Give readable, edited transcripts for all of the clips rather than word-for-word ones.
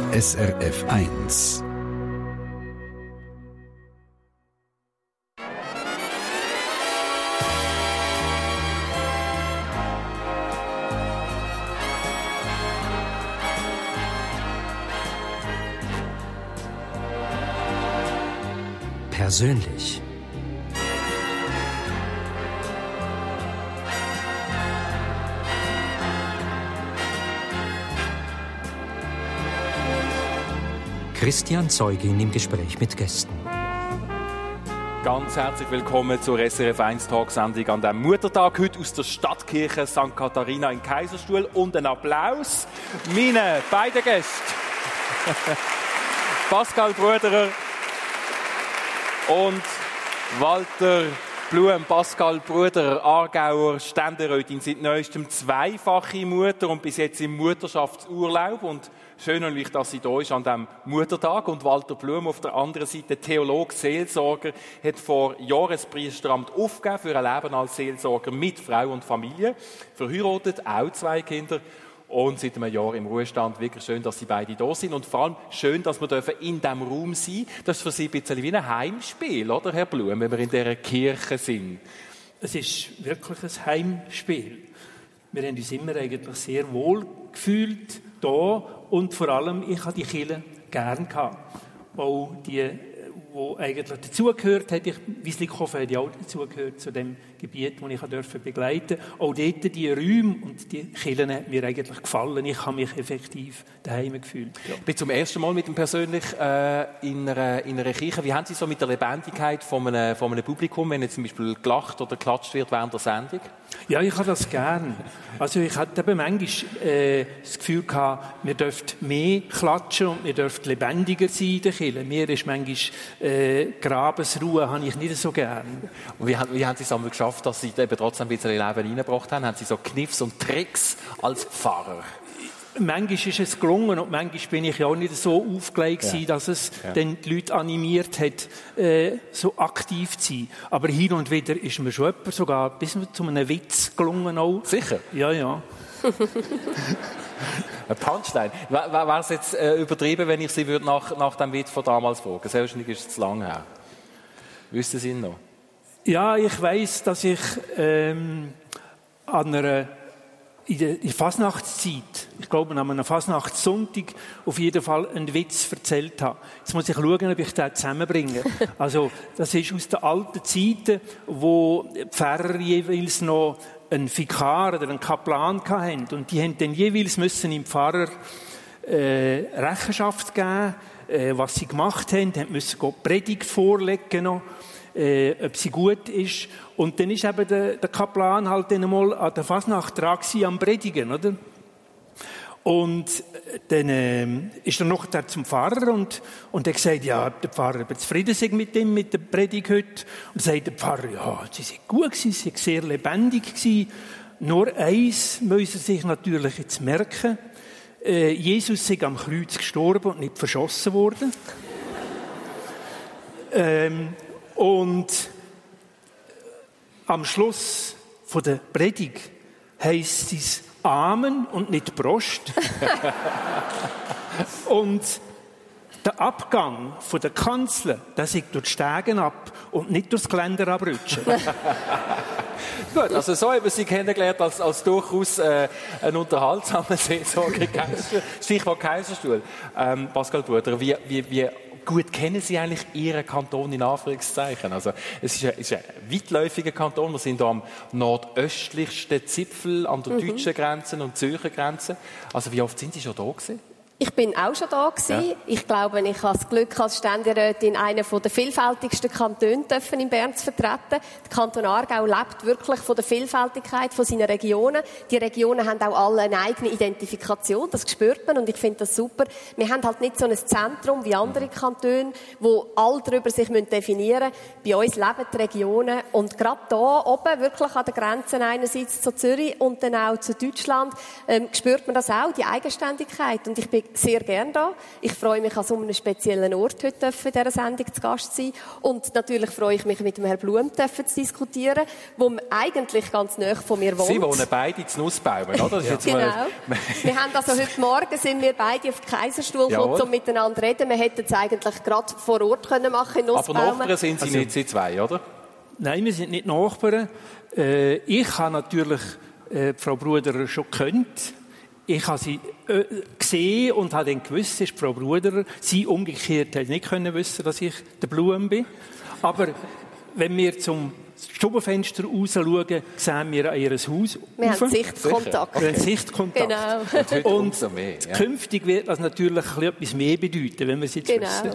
SRF 1. Persönlich. Christian Zeugin im Gespräch mit Gästen. Ganz herzlich willkommen zur SRF 1 Talksendung an diesem Muttertag. Heute aus der Stadtkirche St. Katharina in Kaiserstuhl. Und ein Applaus meine beiden Gäste. Pascal Bruderer und Walter Blum. Pascal Bruderer, Aargauer Ständerätin, seit neuestem zweifache Mutter und bis jetzt im Mutterschaftsurlaub. Und schön natürlich, dass sie da ist an diesem Muttertag. Und Walter Blum auf der anderen Seite, Theologe, Seelsorger, hat vor Jahren das Priesteramt aufgegeben für ein Leben als Seelsorger mit Frau und Familie. Verheiratet, auch 2 Kinder. Und seit einem Jahr im Ruhestand. Wirklich schön, dass Sie beide da sind. Und vor allem schön, dass wir in diesem Raum sein dürfen. Das ist für Sie ein bisschen wie ein Heimspiel, oder, Herr Blum, wenn wir in dieser Kirche sind? Es ist wirklich ein Heimspiel. Wir haben uns immer eigentlich sehr wohl gefühlt hier. Und vor allem, ich habe die Kirche gern gehabt. Auch die, die eigentlich dazugehört hat, Wieslikhofen hat ja auch dazugehört, zu dem Gebiet, das ich begleiten durfte. Auch dort die Räume und die Kirchen haben mir eigentlich gefallen. Ich habe mich effektiv daheim gefühlt. Ja. Ich bin zum ersten Mal mit dem persönlich in einer Kirche. Wie haben Sie so mit der Lebendigkeit von einem Publikum, wenn jetzt zum Beispiel gelacht oder geklatscht wird während der Sendung? Ja, ich habe das gern. Also ich hatte eben manchmal das Gefühl gehabt, wir dürften mehr klatschen und wir dürften lebendiger sein in der Kirche. Mir ist manchmal Grabesruhe habe ich nicht so gern. Und wie haben Sie es einmal geschafft, dass Sie eben trotzdem ein bisschen Leben reingebracht haben? Haben Sie so Kniffs und Tricks als Pfarrer? Manchmal ist es gelungen und manchmal bin ich ja auch nicht so aufgelegt gewesen, dass es dann die Leute animiert hat, so aktiv zu sein. Aber hin und wieder ist mir schon jemand sogar bis zu einem Witz gelungen auch. Sicher? Ja, ja. Ein Punchline. Wäre es jetzt übertrieben, wenn ich Sie würde nach dem Witz von damals fragen? Selbstverständlich ist es zu lang her. Wüssten Sie ihn noch? Ja, ich weiss, dass ich in der Fasnachtszeit, ich glaube an einem Fasnachtssonntag, auf jeden Fall einen Witz erzählt habe. Jetzt muss ich schauen, ob ich den zusammenbringe. Also, das ist aus den alten Zeiten, wo die Pfarrer jeweils noch einen Vikar oder einen Kaplan hatten. Und die haben dann jeweils müssen im Pfarrer Rechenschaft geben, was sie gemacht haben. Die mussten Gott Predigt vorlegen noch, ob sie gut ist. Und dann ist eben der Kaplan halt dann einmal an der Fasnacht dran gewesen, am Predigen, oder? Und dann ist er noch da zum Pfarrer und er sagt, ja, der Pfarrer wird zufrieden sein mit der Predigt heute. Und sagt der Pfarrer, ja, sie sind gut gewesen, sie sind sehr lebendig gewesen. Nur eins muss er sich natürlich jetzt merken. Jesus ist am Kreuz gestorben und nicht verschossen worden. Und am Schluss von der Predigt heisst es Amen und nicht Prost. Und der Abgang von der Kanzel, der sieht durch die Stegen ab und nicht durchs Geländer abrutschen. Gut, also so haben wir Sie kennengelernt als durchaus ein unterhaltsamer Seelsorger. Stichwort Kaiserstuhl. Pascal Bruder, wie gut kennen Sie eigentlich Ihren Kanton in Anführungszeichen? Also, es ist ein weitläufiger Kanton. Wir sind hier am nordöstlichsten Zipfel an der deutschen Grenze und Zürcher Grenze. Also, wie oft sind Sie schon da gewesen? Ich bin auch schon da gewesen. Ja. Ich glaube, ich habe das Glück, als Ständerätin einen der vielfältigsten Kantone in Bern zu vertreten. Der Kanton Aargau lebt wirklich von der Vielfältigkeit von seinen Regionen. Die Regionen haben auch alle eine eigene Identifikation, das spürt man und ich finde das super. Wir haben halt nicht so ein Zentrum wie andere Kantone, wo alle darüber sich definieren müssen. Bei uns leben die Regionen und gerade da oben, wirklich an der Grenze einerseits zu Zürich und dann auch zu Deutschland, spürt man das auch, die Eigenständigkeit. Und ich bin sehr gerne da. Ich freue mich, an so einem speziellen Ort heute in dieser Sendung zu Gast sein. Und natürlich freue ich mich, mit dem Herrn Blum zu diskutieren, der eigentlich ganz nahe von mir wohnt. Sie wohnen beide in Nussbaumen, oder? Das ist genau. Wir haben also heute Morgen sind wir beide auf den Kaiserstuhl gekommen, um miteinander zu reden. Wir hätten es eigentlich gerade vor Ort können machen in Nussbaumen. Aber Nachbarn sind Sie nicht, Sie zwei, oder? Nein, wir sind nicht Nachbarn. Ich habe natürlich Frau Bruderer schon gekannt. Ich habe sie gesehen und habe dann gewusst, es ist Frau Bruderer. Sie umgekehrt hat nicht können wissen, dass ich der Blum bin. Aber wenn wir zum Stubenfenster raus schauen, sehen wir an ihr Haus. Wir haben Sichtkontakt. Wir haben Sichtkontakt. Genau. Und künftig wird das natürlich etwas mehr bedeuten, wenn wir es jetzt wissen.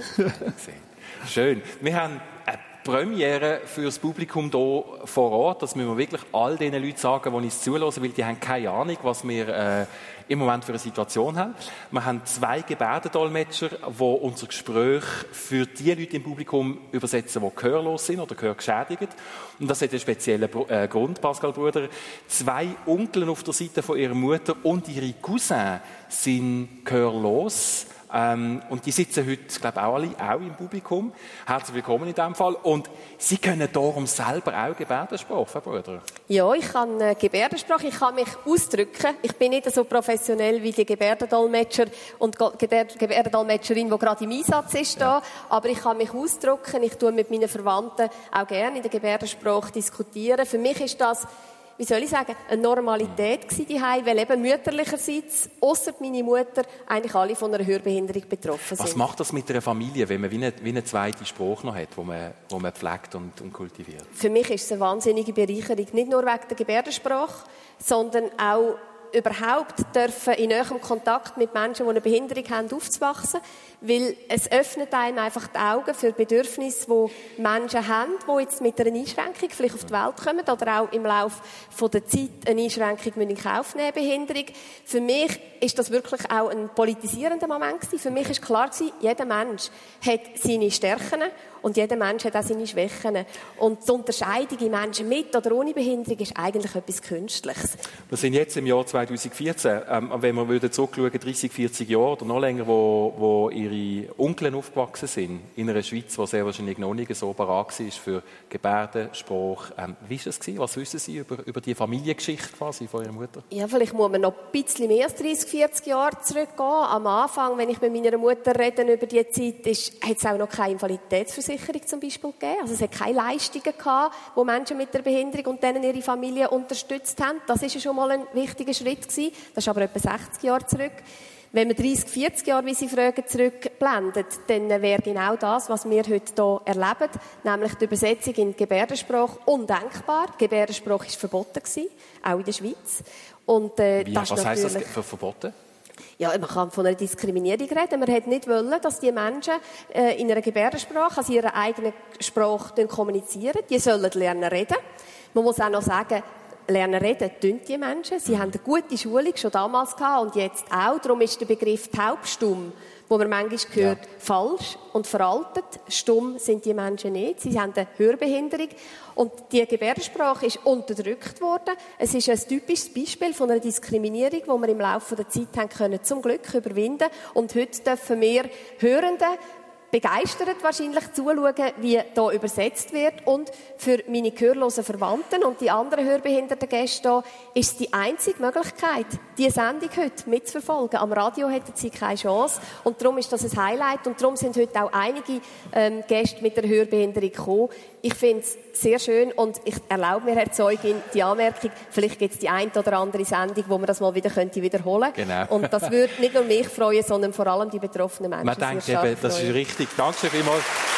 Schön. Wir haben eine Premiere für das Publikum hier vor Ort. Das müssen wir wirklich all den Leuten sagen, die uns zuhören, weil die haben keine Ahnung, was wir im Moment für eine Situation haben. Wir haben 2 Gebärdendolmetscher, die unser Gespräch für die Leute im Publikum übersetzen, die gehörlos sind oder gehörgeschädigt. Und das hat einen speziellen Grund, Pascal Bruder. 2 Onkel auf der Seite von ihrer Mutter und ihre Cousins sind gehörlos. Und die sitzen heute, glaube ich, auch im Publikum. Herzlich willkommen in diesem Fall. Und Sie können darum selber auch Gebärdensprache, Frau Bruder? Ja, ich kann Gebärdensprache, ich kann mich ausdrücken. Ich bin nicht so professionell wie die Gebärdendolmetscher und Gebärdendolmetscherin, die gerade im Einsatz ist. Ja. Aber ich kann mich ausdrücken. Ich tue mit meinen Verwandten auch gerne in der Gebärdensprache diskutieren. Für mich ist das, wie soll ich sagen, eine Normalität gewesen daheim, weil eben mütterlicherseits, ausser meine Mutter, eigentlich alle von einer Hörbehinderung betroffen sind. Was macht das mit einer Familie, wenn man wie eine zweite Sprache noch hat, wo man pflegt und kultiviert? Für mich ist es eine wahnsinnige Bereicherung, nicht nur wegen der Gebärdensprache, sondern auch überhaupt dürfen in näherem Kontakt mit Menschen, die eine Behinderung haben, aufzuwachsen. Weil es öffnet einem einfach die Augen für Bedürfnisse, die Menschen haben, die jetzt mit einer Einschränkung vielleicht auf die Welt kommen oder auch im Laufe der Zeit eine Einschränkung in Kauf nehmen, Behinderung. Für mich ist das wirklich auch ein politisierender Moment gewesen. Für mich ist klar gewesen, jeder Mensch hat seine Stärken und jeder Mensch hat auch seine Schwächen. Und die Unterscheidung in Menschen mit oder ohne Behinderung ist eigentlich etwas Künstliches. Wir sind jetzt im Jahr 2014. Wenn wir zurückschauen, 30, 40 Jahre oder noch länger, wo ihre Onkel aufgewachsen sind, in einer Schweiz, die sehr wahrscheinlich noch nicht so parat war für Gebärdensprache. Wie war es? Was wissen Sie über die Familiengeschichte quasi von Ihrer Mutter? Ja, vielleicht muss man noch ein bisschen mehr als 30, 40 Jahre zurückgehen. Am Anfang, wenn ich mit meiner Mutter rede über diese Zeit, hat es auch noch keine Invaliditätsversicherung zum Beispiel gegeben. Also es hat keine Leistungen gehabt, die Menschen mit der Behinderung und denen ihre Familie unterstützt haben. Das war schon mal ein wichtiger Schritt gewesen. Das ist aber etwa 60 Jahre zurück. Wenn man 30, 40 Jahre, wie Sie fragen, zurückblendet, dann wäre genau das, was wir heute hier erleben, nämlich die Übersetzung in Gebärdensprache undenkbar. Gebärdensprache war verboten gewesen, auch in der Schweiz. Und, was heisst das für verboten? Ja, man kann von einer Diskriminierung reden. Man hätte nicht wollen, dass die Menschen in einer Gebärdensprache, also ihrer eigenen Sprache, kommunizieren. Die sollen lernen reden. Man muss auch noch sagen, lernen reden tun die Menschen. Sie haben eine gute Schulung schon damals gehabt und jetzt auch. Darum ist der Begriff taubstumm, wo man manchmal hört, falsch und veraltet. Stumm sind die Menschen nicht. Sie haben eine Hörbehinderung. Und die Gebärdensprache ist unterdrückt worden. Es ist ein typisches Beispiel von einer Diskriminierung, die wir im Laufe der Zeit haben können, zum Glück überwinden. Und heute dürfen wir Hörende begeistert wahrscheinlich zuschauen, wie hier übersetzt wird. Und für meine gehörlosen Verwandten und die anderen hörbehinderten Gäste hier ist es die einzige Möglichkeit, diese Sendung heute mitzuverfolgen. Am Radio hätten sie keine Chance. Und darum ist das ein Highlight. Und darum sind heute auch einige Gäste mit der Hörbehinderung gekommen. Ich finde es sehr schön und ich erlaube mir, Herr Zeugin, die Anmerkung, vielleicht gibt es die eine oder andere Sendung, wo man das mal wieder wiederholen könnte. Genau. Und das würde nicht nur mich freuen, sondern vor allem die betroffenen Menschen. Man denkt eben, das ist richtig. Danke vielmals.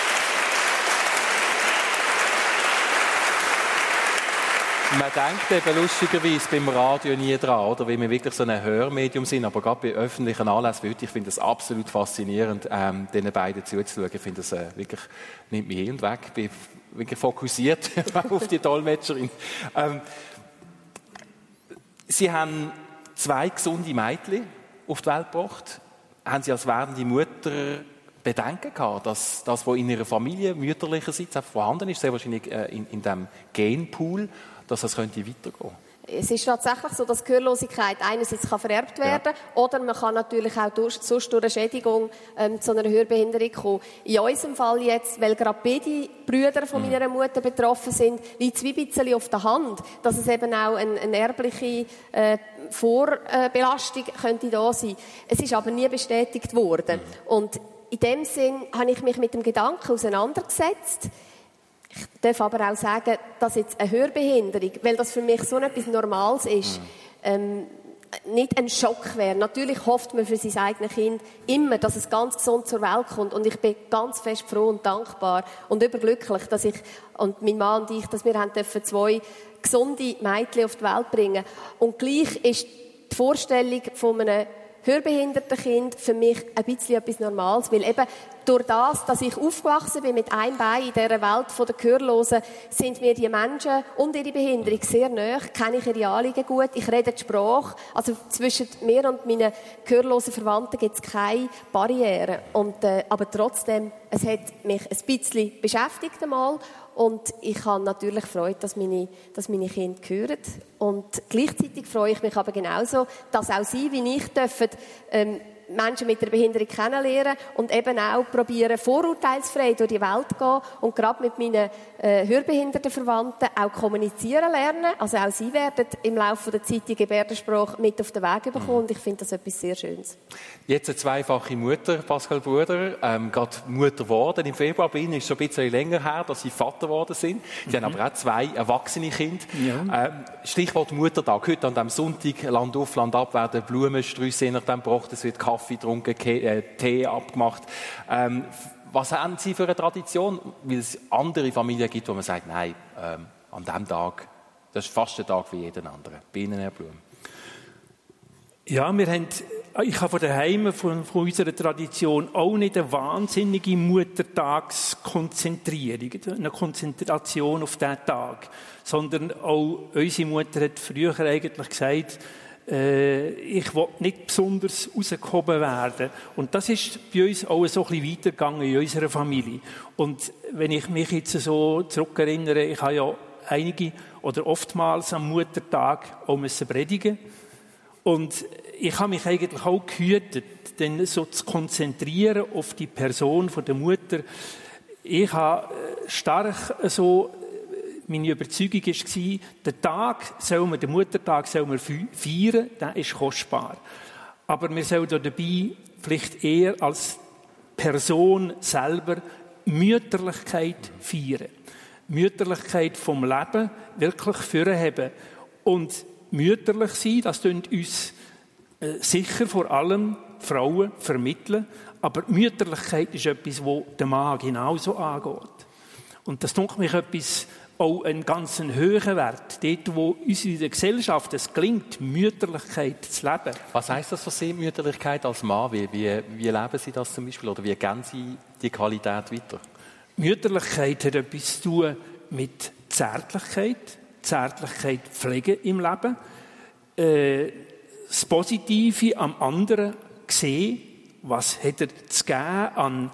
Man denkt eben lustigerweise beim Radio nie dran, oder? Weil wir wirklich so ein Hörmedium sind, aber gerade bei öffentlichen Anlässen, ich finde es absolut faszinierend, diesen beiden zuzuschauen. Ich finde das wirklich, nimmt mich hin und weg. Ich bin wirklich fokussiert auf die Dolmetscherin. Sie haben 2 gesunde Mädchen auf die Welt gebracht. Haben Sie als werdende Mutter Bedenken gehabt, dass das, was in Ihrer Familie mütterlicherseits vorhanden ist, sehr wahrscheinlich in diesem Genpool, dass das könnte weitergehen? Es ist tatsächlich so, dass Gehörlosigkeit einerseits vererbt werden kann, oder man kann natürlich auch sonst durch eine Schädigung zu einer Hörbehinderung kommen. In unserem Fall jetzt, weil gerade beide Brüder von meiner Mutter betroffen sind, liegt es wie ein bisschen auf der Hand, dass es eben auch eine erbliche Vorbelastung könnte da sein. Es ist aber nie bestätigt worden. Und in dem Sinn habe ich mich mit dem Gedanken auseinandergesetzt. Ich darf aber auch sagen, dass jetzt eine Hörbehinderung, weil das für mich so etwas Normales ist, nicht ein Schock wäre. Natürlich hofft man für sein eigenes Kind immer, dass es ganz gesund zur Welt kommt. Und ich bin ganz fest froh und dankbar und überglücklich, dass ich und mein Mann und ich, dass wir dürfen 2 gesunde Mädchen auf die Welt bringen. Und gleich ist die Vorstellung von einem hörbehinderten Kind für mich ein bisschen etwas Normales, weil eben durch das, dass ich aufgewachsen bin mit einem Bein in dieser Welt der Gehörlosen, sind mir die Menschen und ihre Behinderung sehr nahe, kenne ich ihre Anliegen gut, ich rede die Sprache, also zwischen mir und meinen gehörlosen Verwandten gibt es keine Barrieren. Aber trotzdem, es hat mich ein bisschen beschäftigt einmal. Und ich habe natürlich Freude, dass meine Kinder hören. Und gleichzeitig freue ich mich aber genauso, dass auch sie, wie ich, dürfen, Menschen mit einer Behinderung kennenlernen und eben auch probieren, vorurteilsfrei durch die Welt zu gehen und gerade mit meinen hörbehinderten Verwandten auch kommunizieren lernen. Also auch sie werden im Laufe der Zeit die Gebärdensprache mit auf den Weg bekommen und ich finde das etwas sehr Schönes. Jetzt eine zweifache Mutter, Pascal Bruder, gerade Mutter geworden. Im Februar bei Ihnen ist es schon ein bisschen länger her, dass Sie Vater geworden sind. Sie haben aber auch 2 erwachsene Kinder. Ja. Stichwort Muttertag. Heute an diesem Sonntag, Land auf, Land ab, werden Blumensträuße je nachdem gebracht, es wird Kaffee getrunken, Tee abgemacht. Was haben Sie für eine Tradition? Weil es andere Familien gibt, wo man sagt, nein, an diesem Tag, das ist fast ein Tag wie jeden anderen. Bei Ihnen, Herr Blum. Ja, ich habe von daheim, von unserer Tradition, auch nicht eine wahnsinnige Muttertagskonzentrierung, eine Konzentration auf diesen Tag, sondern auch unsere Mutter hat früher eigentlich gesagt, ich will nicht besonders rausgehoben werden. Und das ist bei uns auch so ein bisschen weitergegangen in unserer Familie. Und wenn ich mich jetzt so zurückerinnere, ich habe ja einige oder oftmals am Muttertag auch predigen. Und ich habe mich eigentlich auch gehütet, denn so zu konzentrieren auf die Person von der Mutter. Ich habe stark so, meine Überzeugung war, den Muttertag soll man feiern, der ist kostbar. Aber wir sollen dabei vielleicht eher als Person selber Mütterlichkeit feiern. Mütterlichkeit vom Leben wirklich vorheben. Und mütterlich sein, das tut uns sicher vor allem Frauen vermitteln. Aber Mütterlichkeit ist etwas, das den Mann genauso angeht. Und das tut mich etwas, auch einen ganz hohen Wert. Dort, wo uns in der Gesellschaft es gelingt, Mütterlichkeit zu leben. Was heisst das für Sie, Mütterlichkeit als Mann? Wie leben Sie das zum Beispiel? Oder wie geben Sie die Qualität weiter? Mütterlichkeit hat etwas zu tun mit Zärtlichkeit pflegen im Leben. Das Positive am anderen sehen, was hat er zu geben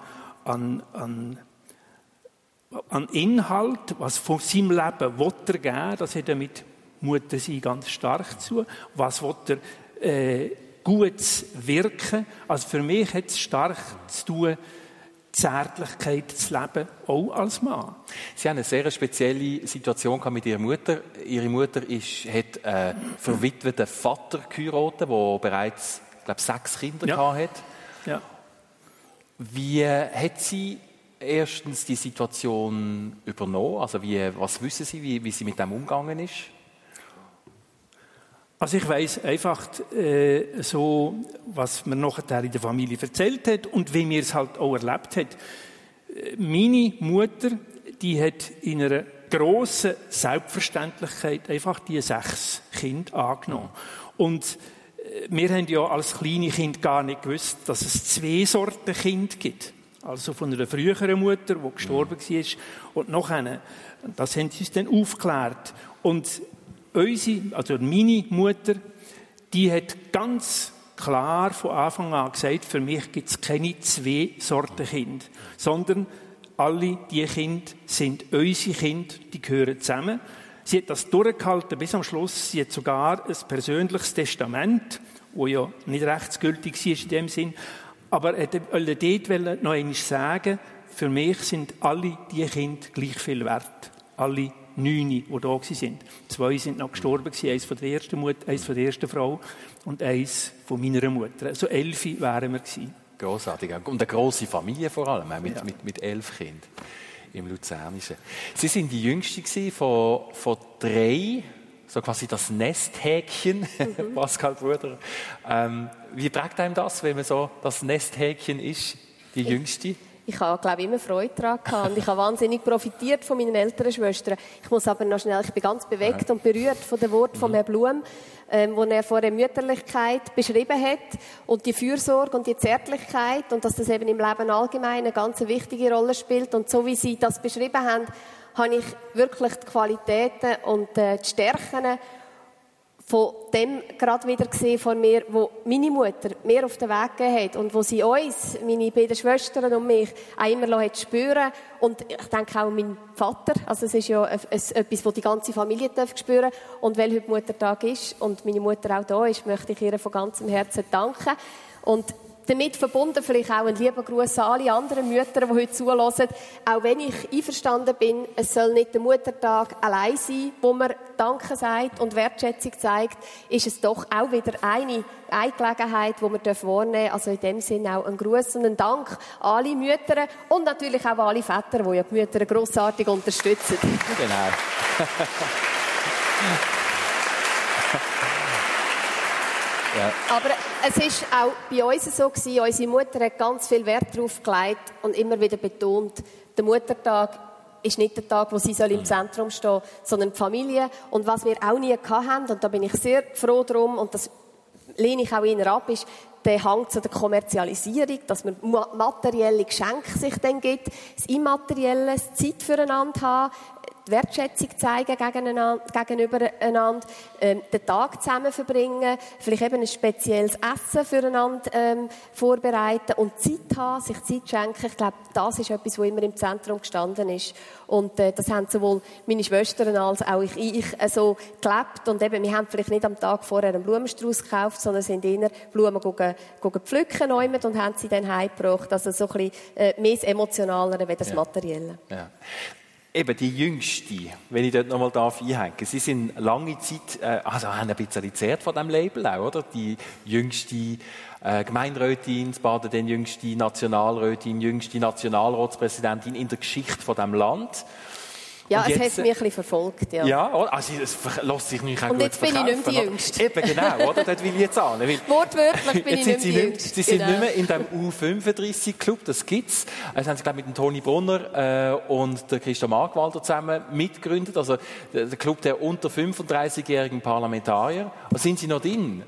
an Inhalt, was von seinem Leben will er geben, das hat er mit Muttersein ganz stark zu. Was will er Gutes wirken? Also für mich hat es stark zu tun, Zärtlichkeit zu leben, auch als Mann. Sie haben eine sehr spezielle Situation mit Ihrer Mutter. Ihre Mutter hat einen verwitweten Vater geheiratet, der bereits, glaube ich, 6 Kinder hatte. Ja. Wie hat sie erstens die Situation übernommen? Also was wissen Sie, wie sie mit dem umgegangen ist? Also ich weiss einfach so, was mir nachher in der Familie erzählt hat und wie mir es halt auch erlebt hat. Meine Mutter, die hat in einer grossen Selbstverständlichkeit einfach die 6 Kinder angenommen. Und wir haben ja als kleine Kind gar nicht gewusst, dass es 2 Sorten Kinder gibt. Also von einer früheren Mutter, die gestorben war, und noch eine. Das haben sie uns dann aufgeklärt. Und meine Mutter, die hat ganz klar von Anfang an gesagt, für mich gibt es keine 2 Sorten Kinder, sondern alle diese Kinder sind unsere Kinder, die gehören zusammen. Sie hat das durchgehalten bis am Schluss. Sie hat sogar ein persönliches Testament, das ja nicht rechtsgültig war in dem Sinn, aber er wollte dort noch einmal sagen, für mich sind alle diese Kinder gleich viel wert. Alle 9, die da waren. 2 sind noch gestorben, eins von der ersten Mutter, eins von der ersten Frau und eins von meiner Mutter. Also 11 wären wir gewesen. Grossartig. Und eine grosse Familie vor allem, mit 11 Kindern im Luzernischen. Sie waren die Jüngste von 3, so quasi das Nesthäkchen, Pascal Bruder. Wie prägt einem das, wenn man so das Nesthäkchen ist, die Jüngste? Ich habe, glaube ich, immer Freude daran gehabt. Und ich habe wahnsinnig profitiert von meinen älteren Schwestern. Ich muss aber noch schnell, ich bin ganz bewegt und berührt von dem Wort von Herrn Blum, wo er vor der Mütterlichkeit beschrieben hat und die Fürsorge und die Zärtlichkeit und dass das eben im Leben allgemein eine ganz wichtige Rolle spielt. Und so wie Sie das beschrieben haben, habe ich wirklich die Qualitäten und die Stärken von dem gerade wieder gesehen von mir, wo meine Mutter mir auf den Weg gegeben hat und wo sie uns, meine beiden Schwestern und mich, auch immer hat spüren. Und ich denke auch mein Vater, also es ist ja etwas, was die ganze Familie spüren darf. Und weil heute Muttertag ist und meine Mutter auch da ist, möchte ich ihr von ganzem Herzen danken. Und damit verbunden vielleicht auch ein lieber Gruß an alle anderen Mütter, die heute zuhören. Auch wenn ich einverstanden bin, es soll nicht der Muttertag allein sein, wo man Danke sagt und Wertschätzung zeigt, ist es doch auch wieder eine Gelegenheit, die wir wahrnehmen dürfen. Also in dem Sinne auch ein Gruß und ein Dank an alle Mütter und natürlich auch an alle Väter, die ja die Mütter grossartig unterstützen. Genau. Ja. Aber es ist auch bei uns so gewesen, unsere Mutter hat ganz viel Wert darauf gelegt und immer wieder betont, der Muttertag ist nicht der Tag, wo sie im Zentrum stehen soll, sondern die Familie. Und was wir auch nie hatten, und da bin ich sehr froh drum, und das lehne ich auch eher ab, ist der Hang zu der Kommerzialisierung, dass man materielle Geschenke sich dann gibt, das Immaterielle, das Zeit füreinander haben, die Wertschätzung zeigen gegenüber einander, den Tag zusammen verbringen, vielleicht eben ein spezielles Essen füreinander vorbereiten und Zeit haben, sich Zeit schenken. Ich glaube, das ist etwas, was immer im Zentrum gestanden ist. Und das haben sowohl meine Schwestern als auch ich so gelebt. Und eben, wir haben vielleicht nicht am Tag vorher einen Blumenstrauß gekauft, sondern sind eher Blumen pflücken und haben sie dann heimgebracht. Also so ein bisschen mehr das Emotionalere als das Materielle. Ja. Eben die Jüngste, wenn ich dort nochmal einhängen darf. Sie sind lange Zeit, haben ein bisschen gezehrt von diesem Label auch, oder? Die jüngste Gemeinderätin, Baden, den jüngste Nationalrätin, jüngste Nationalratspräsidentin in der Geschichte von diesem Land. Ja, es hat mich ein bisschen verfolgt, ja. Ja, also es lässt sich nicht auch und gut jetzt bin ich nicht mehr die Jüngste. Eben, genau, oder? Dort will ich jetzt an. Wortwörtlich bin ich nicht mehr die Jüngste. Sie sind nicht mehr in dem U35-Club, das gibt's. Das haben sie, glaube ich, mit dem Toni Brunner und der Christa Markwalder zusammen mitgegründet. Also der Club der unter 35-jährigen Parlamentarier. Sind Sie noch drin?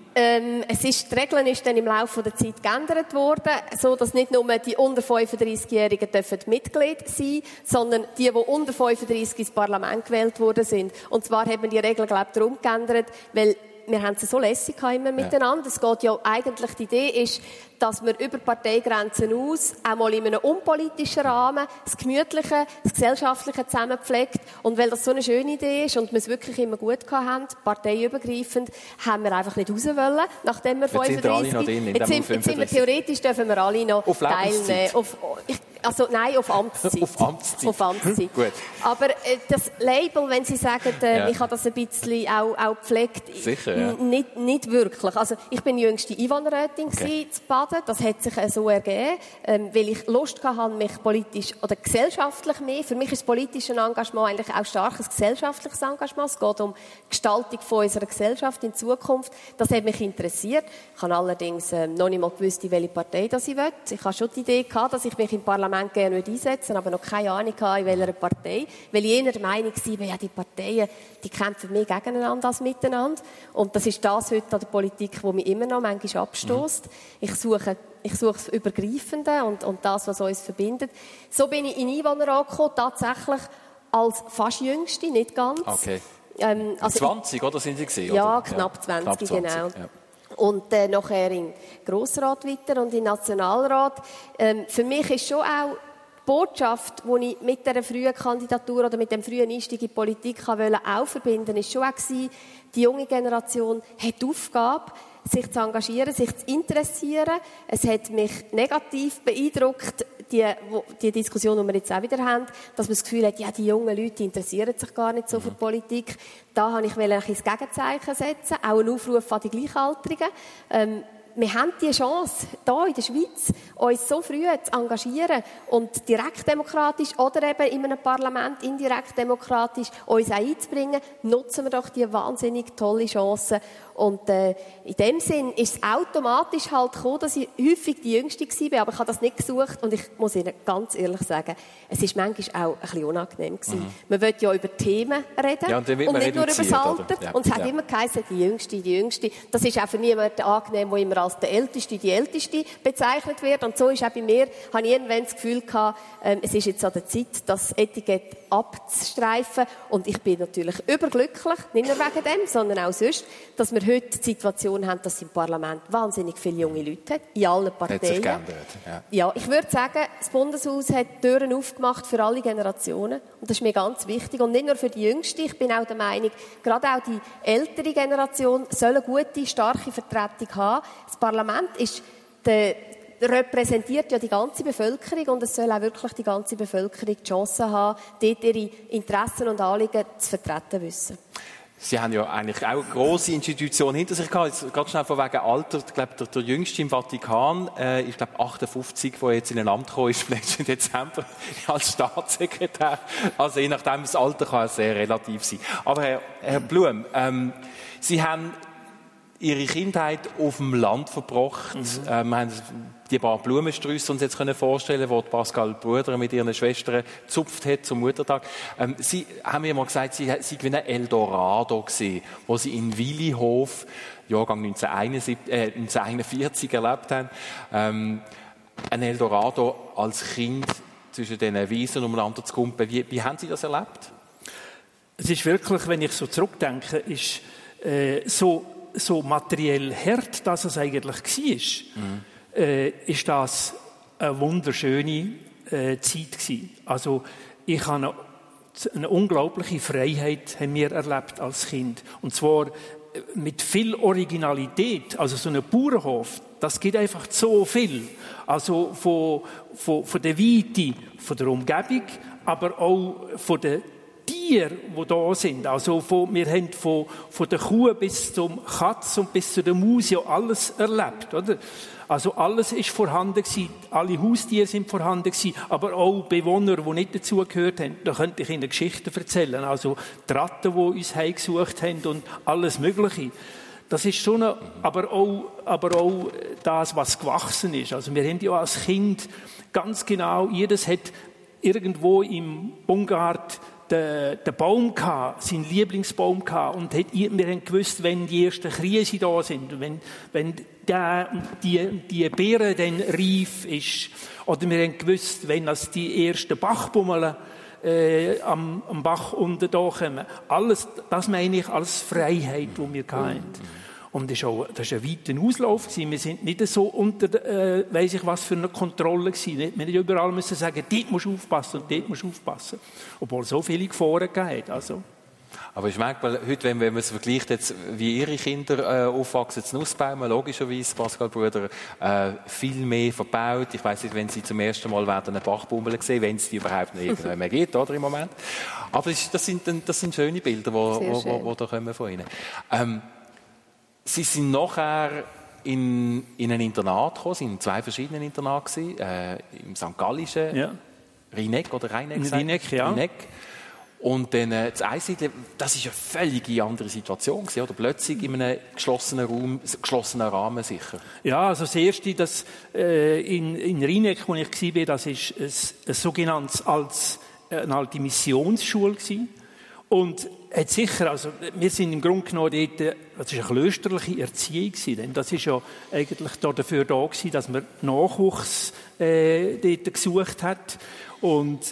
Die Regeln ist dann im Laufe der Zeit geändert worden, so dass nicht nur die unter 35-Jährigen Mitglied sein dürfen, sondern die unter 35 ins Parlament gewählt worden sind. Und zwar haben wir die Regeln, glaube ich, darum geändert, weil wir haben es so lässig immer miteinander. Es geht ja eigentlich, die Idee ist, dass man über Parteigrenzen aus, auch mal in einem unpolitischen Rahmen, das Gemütliche, das Gesellschaftliche zusammenpflegt. Und weil das so eine schöne Idee ist und wir es wirklich immer gut hatten, parteiübergreifend, haben wir einfach nicht raus wollen, nachdem wir 35 sind. Jetzt sind wir theoretisch, dürfen wir alle noch auf teilnehmen. Auf Amtszeit. Auf Amtszeit. Gut. Aber das Label, wenn Sie sagen, ich habe das ein bisschen auch gepflegt, sicher, ja. nicht wirklich. Also ich bin die jüngste Einwohnerrätin in Baden. Das hat sich so ergeben, weil ich Lust hatte, mich politisch oder gesellschaftlich mehr. Für mich ist das politische Engagement eigentlich auch starkes gesellschaftliches Engagement. Es geht um die Gestaltung von unserer Gesellschaft in Zukunft. Das hat mich interessiert. Ich habe allerdings noch nicht mal gewusst, in welche Partei das ich will. Ich habe schon die Idee gehabt, dass ich mich im Parlament gerne einsetzen würde, aber noch keine Ahnung hatte, in welcher Partei. Weil ich eher der Meinung war, ja, die Parteien, die kämpfen mehr gegeneinander als miteinander. Und das ist das heute an der Politik, wo mich immer noch manchmal abstößt. Ich suche das Übergreifende und das, was uns verbindet. So bin ich in Einwohnerrat gekommen, tatsächlich als fast Jüngste, nicht ganz. Okay. Also 20, oder sind Sie gewesen? Ja, oder? knapp 20, knapp 20 genau. Ja. Und nachher in Grossrat weiter und in Nationalrat. Für mich ist schon auch Botschaft, die ich mit dieser frühen Kandidatur oder mit dem frühen Einstieg in die Politik auch verbinden, ist schon auch gewesen, die junge Generation hat die Aufgabe, sich zu engagieren, sich zu interessieren. Es hat mich negativ beeindruckt, die Diskussion, die wir jetzt auch wieder haben, dass man das Gefühl hat, ja, die jungen Leute interessieren sich gar nicht so für Politik. Da wollte ich ein bisschen das Gegenzeichen setzen, auch einen Aufruf an die Gleichaltrigen. Wir haben die Chance, hier in der Schweiz, uns so früh zu engagieren und direktdemokratisch oder eben in einem Parlament indirekt demokratisch uns auch einzubringen. Nutzen wir doch diese wahnsinnig tolle Chance. Und in dem Sinn ist es automatisch halt gekommen, dass ich häufig die Jüngste war, aber ich habe das nicht gesucht und ich muss Ihnen ganz ehrlich sagen, es ist manchmal auch ein bisschen unangenehm gewesen. Man will ja über Themen reden und nicht nur über das Alter. Ja. Und es hat immer geheißen, die Jüngste. Das ist auch für niemanden angenehm, der immer als die Älteste bezeichnet wird. Und so ist auch bei mir, habe ich irgendwann das Gefühl gehabt, es ist jetzt an der Zeit, das Etikett abzustreifen. Und ich bin natürlich überglücklich, nicht nur wegen dem, sondern auch sonst, dass wir heute die Situation haben, dass es im Parlament wahnsinnig viele junge Leute hat, in allen Parteien. Hat sich geändert, ja, ich würde sagen, das Bundeshaus hat Türen aufgemacht für alle Generationen. Und das ist mir ganz wichtig. Und nicht nur für die Jüngste. Ich bin auch der Meinung, gerade auch die ältere Generation soll eine gute, starke Vertretung haben. Das Parlament repräsentiert ja die ganze Bevölkerung und es soll auch wirklich die ganze Bevölkerung die Chance haben, dort ihre Interessen und Anliegen zu vertreten wissen. Sie haben ja eigentlich auch eine grosse Institution hinter sich gehabt. Jetzt ganz schnell von wegen Alter. Ich glaube, der Jüngste im Vatikan, ich glaube 58, der jetzt in ein Amt gekommen ist, letzten Dezember als Staatssekretär. Also je nachdem, das Alter kann sehr relativ sein. Aber Herr Blum, Sie haben Ihre Kindheit auf dem Land verbracht. Wir haben die paar Blumensträuße uns jetzt vorstellen, die Pascal Bruder mit ihren Schwestern gezupft hat zum Muttertag. Sie haben mir mal gesagt, Sie waren ein Eldorado gewesen, wo Sie in Willihof, Jahrgang 1941 erlebt haben. Ein Eldorado als Kind zwischen diesen Wiesen umeinander zu kumpen. Wie haben Sie das erlebt? Es ist wirklich, wenn ich so zurückdenke, ist so materiell hart, dass es eigentlich war, ist das eine wunderschöne Zeit gewesen. Also ich habe eine unglaubliche Freiheit haben wir erlebt als Kind. Und zwar mit viel Originalität. Also so ein Bauernhof, das gibt einfach so viel. Also von der Weite, von der Umgebung, aber auch von der Tiere, die da sind. Also wir haben von der Kuh bis zum Katz und bis zu der Maus ja alles erlebt, oder? Also alles ist vorhanden gewesen. Alle Haustiere sind vorhanden gewesen, aber auch Bewohner, die nicht dazugehört haben. Da könnte ich Ihnen Geschichten erzählen. Also die Ratten, die uns heimgesucht haben und alles Mögliche. Das ist schon aber auch das, was gewachsen ist. Also wir haben ja als Kind ganz genau, jedes hat irgendwo im Bungard den Baum gehabt, seinen Lieblingsbaum gehabt, und wir haben gewusst, wenn die ersten Krise da sind, wenn die Beere dann reif ist, oder wir haben gewusst, wenn die ersten Bachbummeln am Bach unten da kommen. Alles, das meine ich als Freiheit, die wir hatten. Und das war ein weiter Auslauf. Wir sind nicht so unter, weiss ich was, für eine Kontrolle gewesen. Wir mussten nicht überall sagen, dort musst du aufpassen und dort musst du aufpassen. Obwohl es so viele Gefahren gab. Also. Aber ich merke mal, heute, wenn man es vergleicht, jetzt, wie Ihre Kinder aufwachsen, zu Nussbäumen, logischerweise, Pascal Bruder, viel mehr verbaut. Ich weiss nicht, wenn Sie zum ersten Mal eine Bachbummel sehen, wenn es die überhaupt noch irgendwann mehr gibt, oder, im Moment. Aber das sind schöne Bilder, die da kommen von Ihnen. Sie sind nachher in ein Internat gekommen, Sie waren in 2 verschiedenen Internaten, im St. Gallischen, Rheineck oder Rheineck? Rheineck, ja. Rheineck. Und dann das Einsiedeln, das war eine völlig andere Situation, oder? Plötzlich in einem geschlossenen Rahmen sicher. Ja, also das Erste, das in Rheineck, wo ich war, das war ein sogenanntes eine alte Missionsschule gewesen. Und hat sicher, also wir sind im Grunde genommen dort, das war eine klösterliche Erziehung gewesen, denn das ist ja eigentlich dafür da gewesen, dass man Nachwuchs dort gesucht hat, und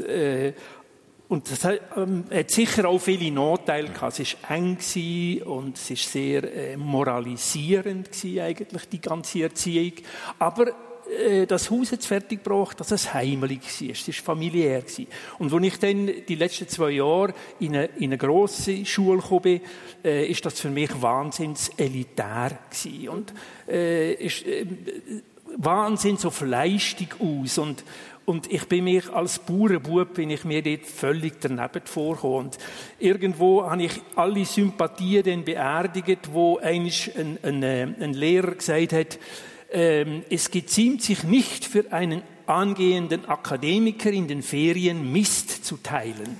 das hat sicher auch viele Nachteile gehabt. Es war eng gewesen und es war sehr moralisierend gewesen, eigentlich die ganze Erziehung. Aber das Haus jetzt fertig gebracht, dass es heimelig war. Es war familiär. Und als ich dann die letzten 2 Jahre in eine grosse Schule gekommen bin, ist das für mich wahnsinns elitär gewesen. Und ist wahnsinns auf Leistung aus. Und ich bin mir als Bauernbub bin ich mir dort völlig daneben vorgekommen. Und irgendwo habe ich alle Sympathien dann beerdigt, wo eigentlich ein Lehrer gesagt hat, es geziemt sich nicht für einen angehenden Akademiker in den Ferien Mist zu teilen.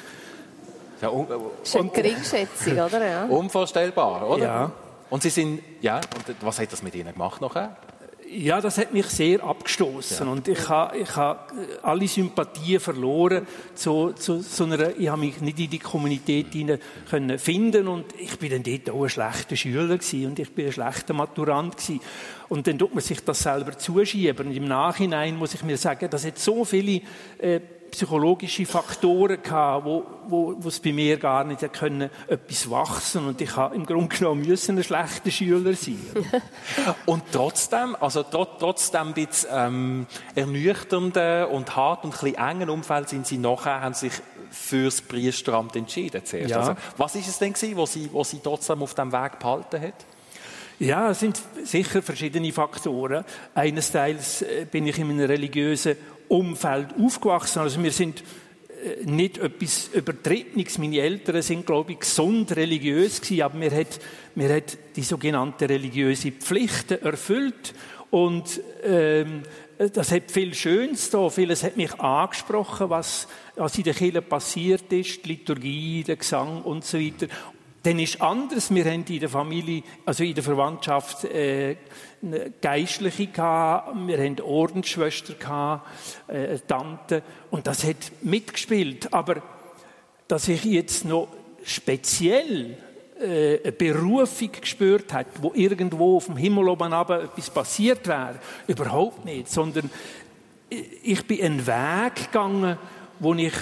Ja, das ist eine Geringschätzung, oder? Ja. Unvorstellbar, oder? Ja. Und Sie sind, und was hat das mit Ihnen gemacht nachher? Ja, das hat mich sehr abgestoßen und ich habe alle Sympathien verloren zu so einer, ich habe mich nicht in die Kommunität hinein finden und ich bin dann dort auch ein schlechter Schüler gewesen und ich bin ein schlechter Maturant gewesen. Und dann tut man sich das selber zuschieben und im Nachhinein muss ich mir sagen, dass jetzt so viele psychologische Faktoren gehabt, wo es bei mir gar nicht können, etwas wachsen und ich habe im Grunde genommen müssen ein schlechter Schüler sein. Und trotzdem, trotzdem ein bisschen ernüchternden und hart und ein bisschen engen Umfeld haben sich fürs Priesteramt entschieden zuerst. Ja. Also, was ist es denn gewesen, was Sie trotzdem auf diesem Weg behalten hat? Ja, es sind sicher verschiedene Faktoren. Einerseits bin ich in einem religiösen Umfeld aufgewachsen. Also wir sind nicht etwas Übertriebenes. Meine Eltern sind, glaube ich, gesund religiös gewesen, aber wir hat die sogenannte religiöse Pflichten erfüllt. Und das hat viel Schönes da. Vieles hat mich angesprochen, was in der Kirche passiert ist, die Liturgie, der Gesang und so weiter. Dann ist anders. Wir haben in der Familie, also in der Verwandtschaft, Geistliche gehabt. Wir haben Ordensschwester gehabt, Tante. Und das hat mitgespielt. Aber dass ich jetzt noch speziell eine Berufung gespürt habe, wo irgendwo auf dem Himmel oben runter etwas passiert wäre, überhaupt nicht. Sondern ich bin einen Weg gegangen, wo ich,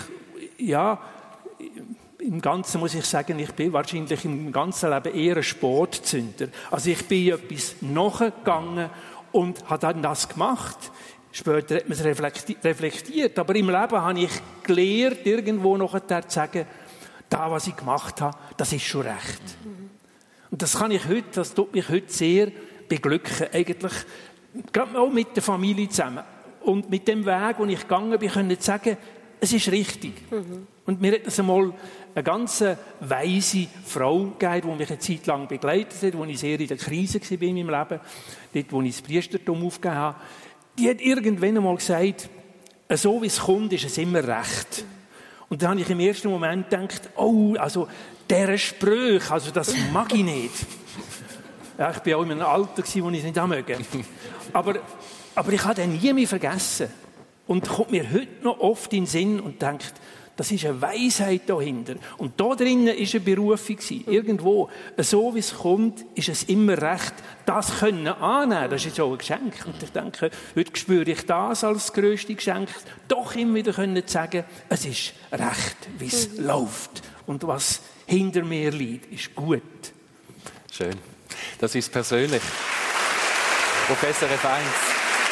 im Ganzen muss ich sagen, ich bin wahrscheinlich im ganzen Leben eher ein Sportzünder. Also ich bin etwas nachgegangen und habe dann das gemacht. Später hat man es reflektiert. Aber im Leben habe ich gelernt, irgendwo nachher zu sagen, das, was ich gemacht habe, das ist schon recht. Und das tut mich heute sehr beglücken. Eigentlich, gerade auch mit der Familie zusammen. Und mit dem Weg, den ich gegangen bin, können sagen, es ist richtig. Und mir hat das einmal eine ganz weise Frau gegeben, die mich eine Zeit lang begleitet hat, wo ich sehr in der Krise war in meinem Leben, dort, wo ich das Priestertum aufgegeben habe. Die hat irgendwann einmal gesagt, so wie es kommt, ist es immer recht. Und dann habe ich im ersten Moment gedacht, dieser Spruch, das mag ich nicht. Ja, ich war auch in einem Alter, wo ich es nicht mögen. Aber ich habe den nie mehr vergessen. Und kommt mir heute noch oft in den Sinn und denkt, das ist eine Weisheit dahinter. Und da drinnen war eine Berufung. Irgendwo, so wie es kommt, ist es immer recht. Das können annehmen, das ist jetzt auch ein Geschenk. Und ich denke, heute spüre ich das als grösste Geschenk, doch immer wieder können sagen, es ist recht, wie es läuft. Und was hinter mir liegt, ist gut. Schön. Das ist persönlich. Professor F1.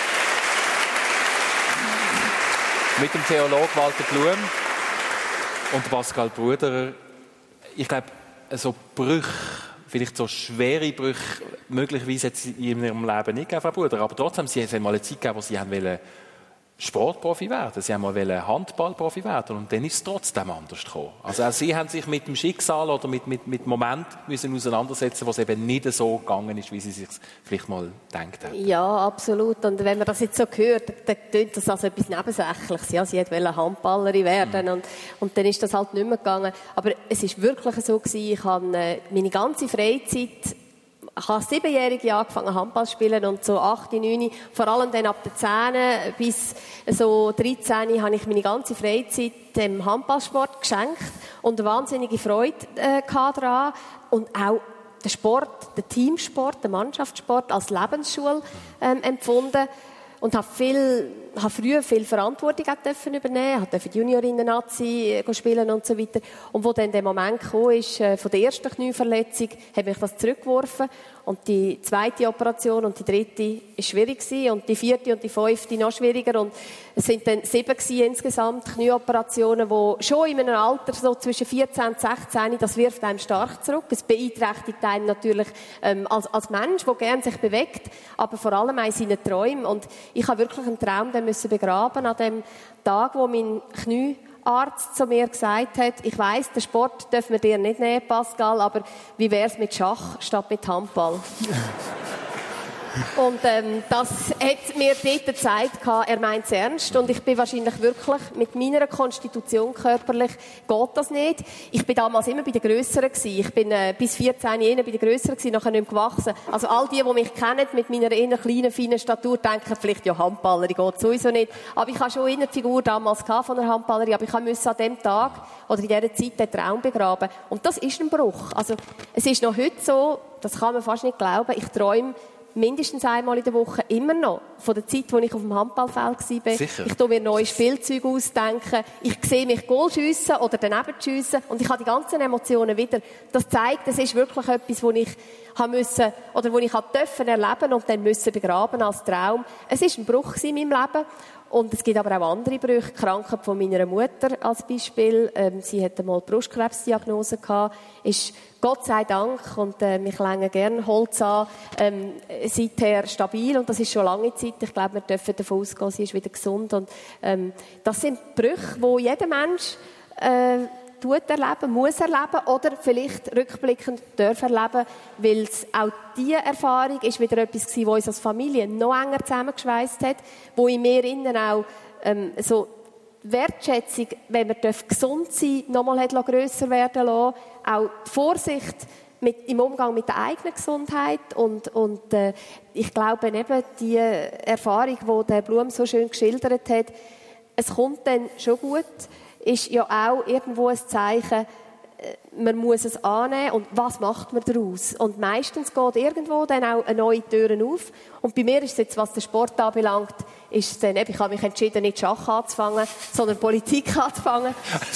Mit dem Theologen Walter Blum und Pascal Bruderer. Ich glaube, so Brüche, vielleicht so schwere Brüche, möglicherweise jetzt in ihrem Leben nicht gegeben, Frau Bruderer, aber trotzdem, Sie haben mal eine Zeit gegeben, wo Sie wollten Sportprofi werden. Sie haben mal Handballprofi werden und dann ist es trotzdem anders gekommen. Also auch Sie haben sich mit dem Schicksal oder mit Momenten müssen auseinandersetzen, wo es eben nicht so gegangen ist, wie Sie sich vielleicht mal gedacht haben. Ja, absolut. Und wenn man das jetzt so hört, dann klingt das als etwas Nebensächliches. Ja, sie wollte Handballerin werden und dann ist das halt nicht mehr gegangen. Aber es ist wirklich so gewesen, ich habe meine ganze Freizeit. Ich habe 7-Jährige angefangen Handball zu spielen und so 8, 9, vor allem dann ab der 10 bis so 13 habe ich meine ganze Freizeit dem Handballsport geschenkt und eine wahnsinnige Freude daran und auch den Sport, den Teamsport, den Mannschaftssport als Lebensschule empfunden. Und habe früher viel Verantwortung übernehmen, durfte die Juniorinnen-Nazi spielen und so weiter. Und wo dann der Moment kam, ist, von der ersten Knieverletzung, habe ich das zurückgeworfen Und die zweite Operation und die dritte ist schwierig gewesen. Und die vierte und die fünfte noch schwieriger. Und es sind dann 7 insgesamt Knieoperationen, die schon in einem Alter so zwischen 14 und 16, das wirft einem stark zurück. Es beeinträchtigt einen natürlich als Mensch, der gerne sich bewegt, aber vor allem auch in seinen Träumen. Und ich habe wirklich einen Traum dann müssen begraben an dem Tag, wo mein Kniearzt zu mir gesagt hat, ich weiss, den Sport dürfen wir dir nicht nehmen, Pascal, aber wie wär's mit Schach statt mit Handball? Und das hat mir dort gezeigt, er meint es ernst. Und ich bin wahrscheinlich wirklich mit meiner Konstitution körperlich, geht das nicht. Ich bin damals immer bei den Grösseren gewesen. Ich bin bis 14 Jahre bei den Grösseren gewesen, nachher nicht mehr gewachsen. Also all die mich kennen, mit meiner eher kleinen, feinen Statur, denken vielleicht, ja, Handballerin geht sowieso nicht. Aber ich hatte schon eine Figur damals von einer Handballerin, aber ich musste an dem Tag oder in dieser Zeit den Traum begraben. Und das ist ein Bruch. Also es ist noch heute so, das kann man fast nicht glauben, ich träume mindestens einmal in der Woche immer noch von der Zeit, wo ich auf dem Handballfeld war. Sicher. Ich tue mir neue Spielzeuge ausdenken. Ich sehe mich Goal schiessen oder daneben schiessen. Und ich habe die ganzen Emotionen wieder. Das zeigt, es ist wirklich etwas, wo ich musste, oder wo ich dürfen erleben und dann müssen begraben als Traum. Es war ein Bruch in meinem Leben. Und es gibt aber auch andere Brüche. Die Krankheit von meiner Mutter als Beispiel. Sie hatte mal Brustkrebsdiagnose gehabt. Ist Gott sei Dank, und ich länge gerne Holz an, seither stabil. Und das ist schon lange Zeit. Ich glaube, wir dürfen davon ausgehen, sie ist wieder gesund. Und das sind Brüche, die jeder Mensch erleben, muss erleben oder vielleicht rückblickend darf erleben, weil es auch diese Erfahrung ist wieder etwas gewesen, was uns als Familie noch enger zusammengeschweißt hat, wo in mir innen auch so Wertschätzung, wenn man gesund sein darf, nochmal hat grösser werden lassen, auch die Vorsicht im Umgang mit der eigenen Gesundheit und ich glaube eben die Erfahrung, die der Blum so schön geschildert hat, es kommt dann schon gut, ist ja auch irgendwo ein Zeichen, man muss es annehmen und was macht man daraus? Und meistens geht irgendwo dann auch eine neue Tür auf. Und bei mir ist es jetzt, was den Sport anbelangt, ist es dann, ich habe mich entschieden, nicht Schach anzufangen, sondern Politik anzufangen.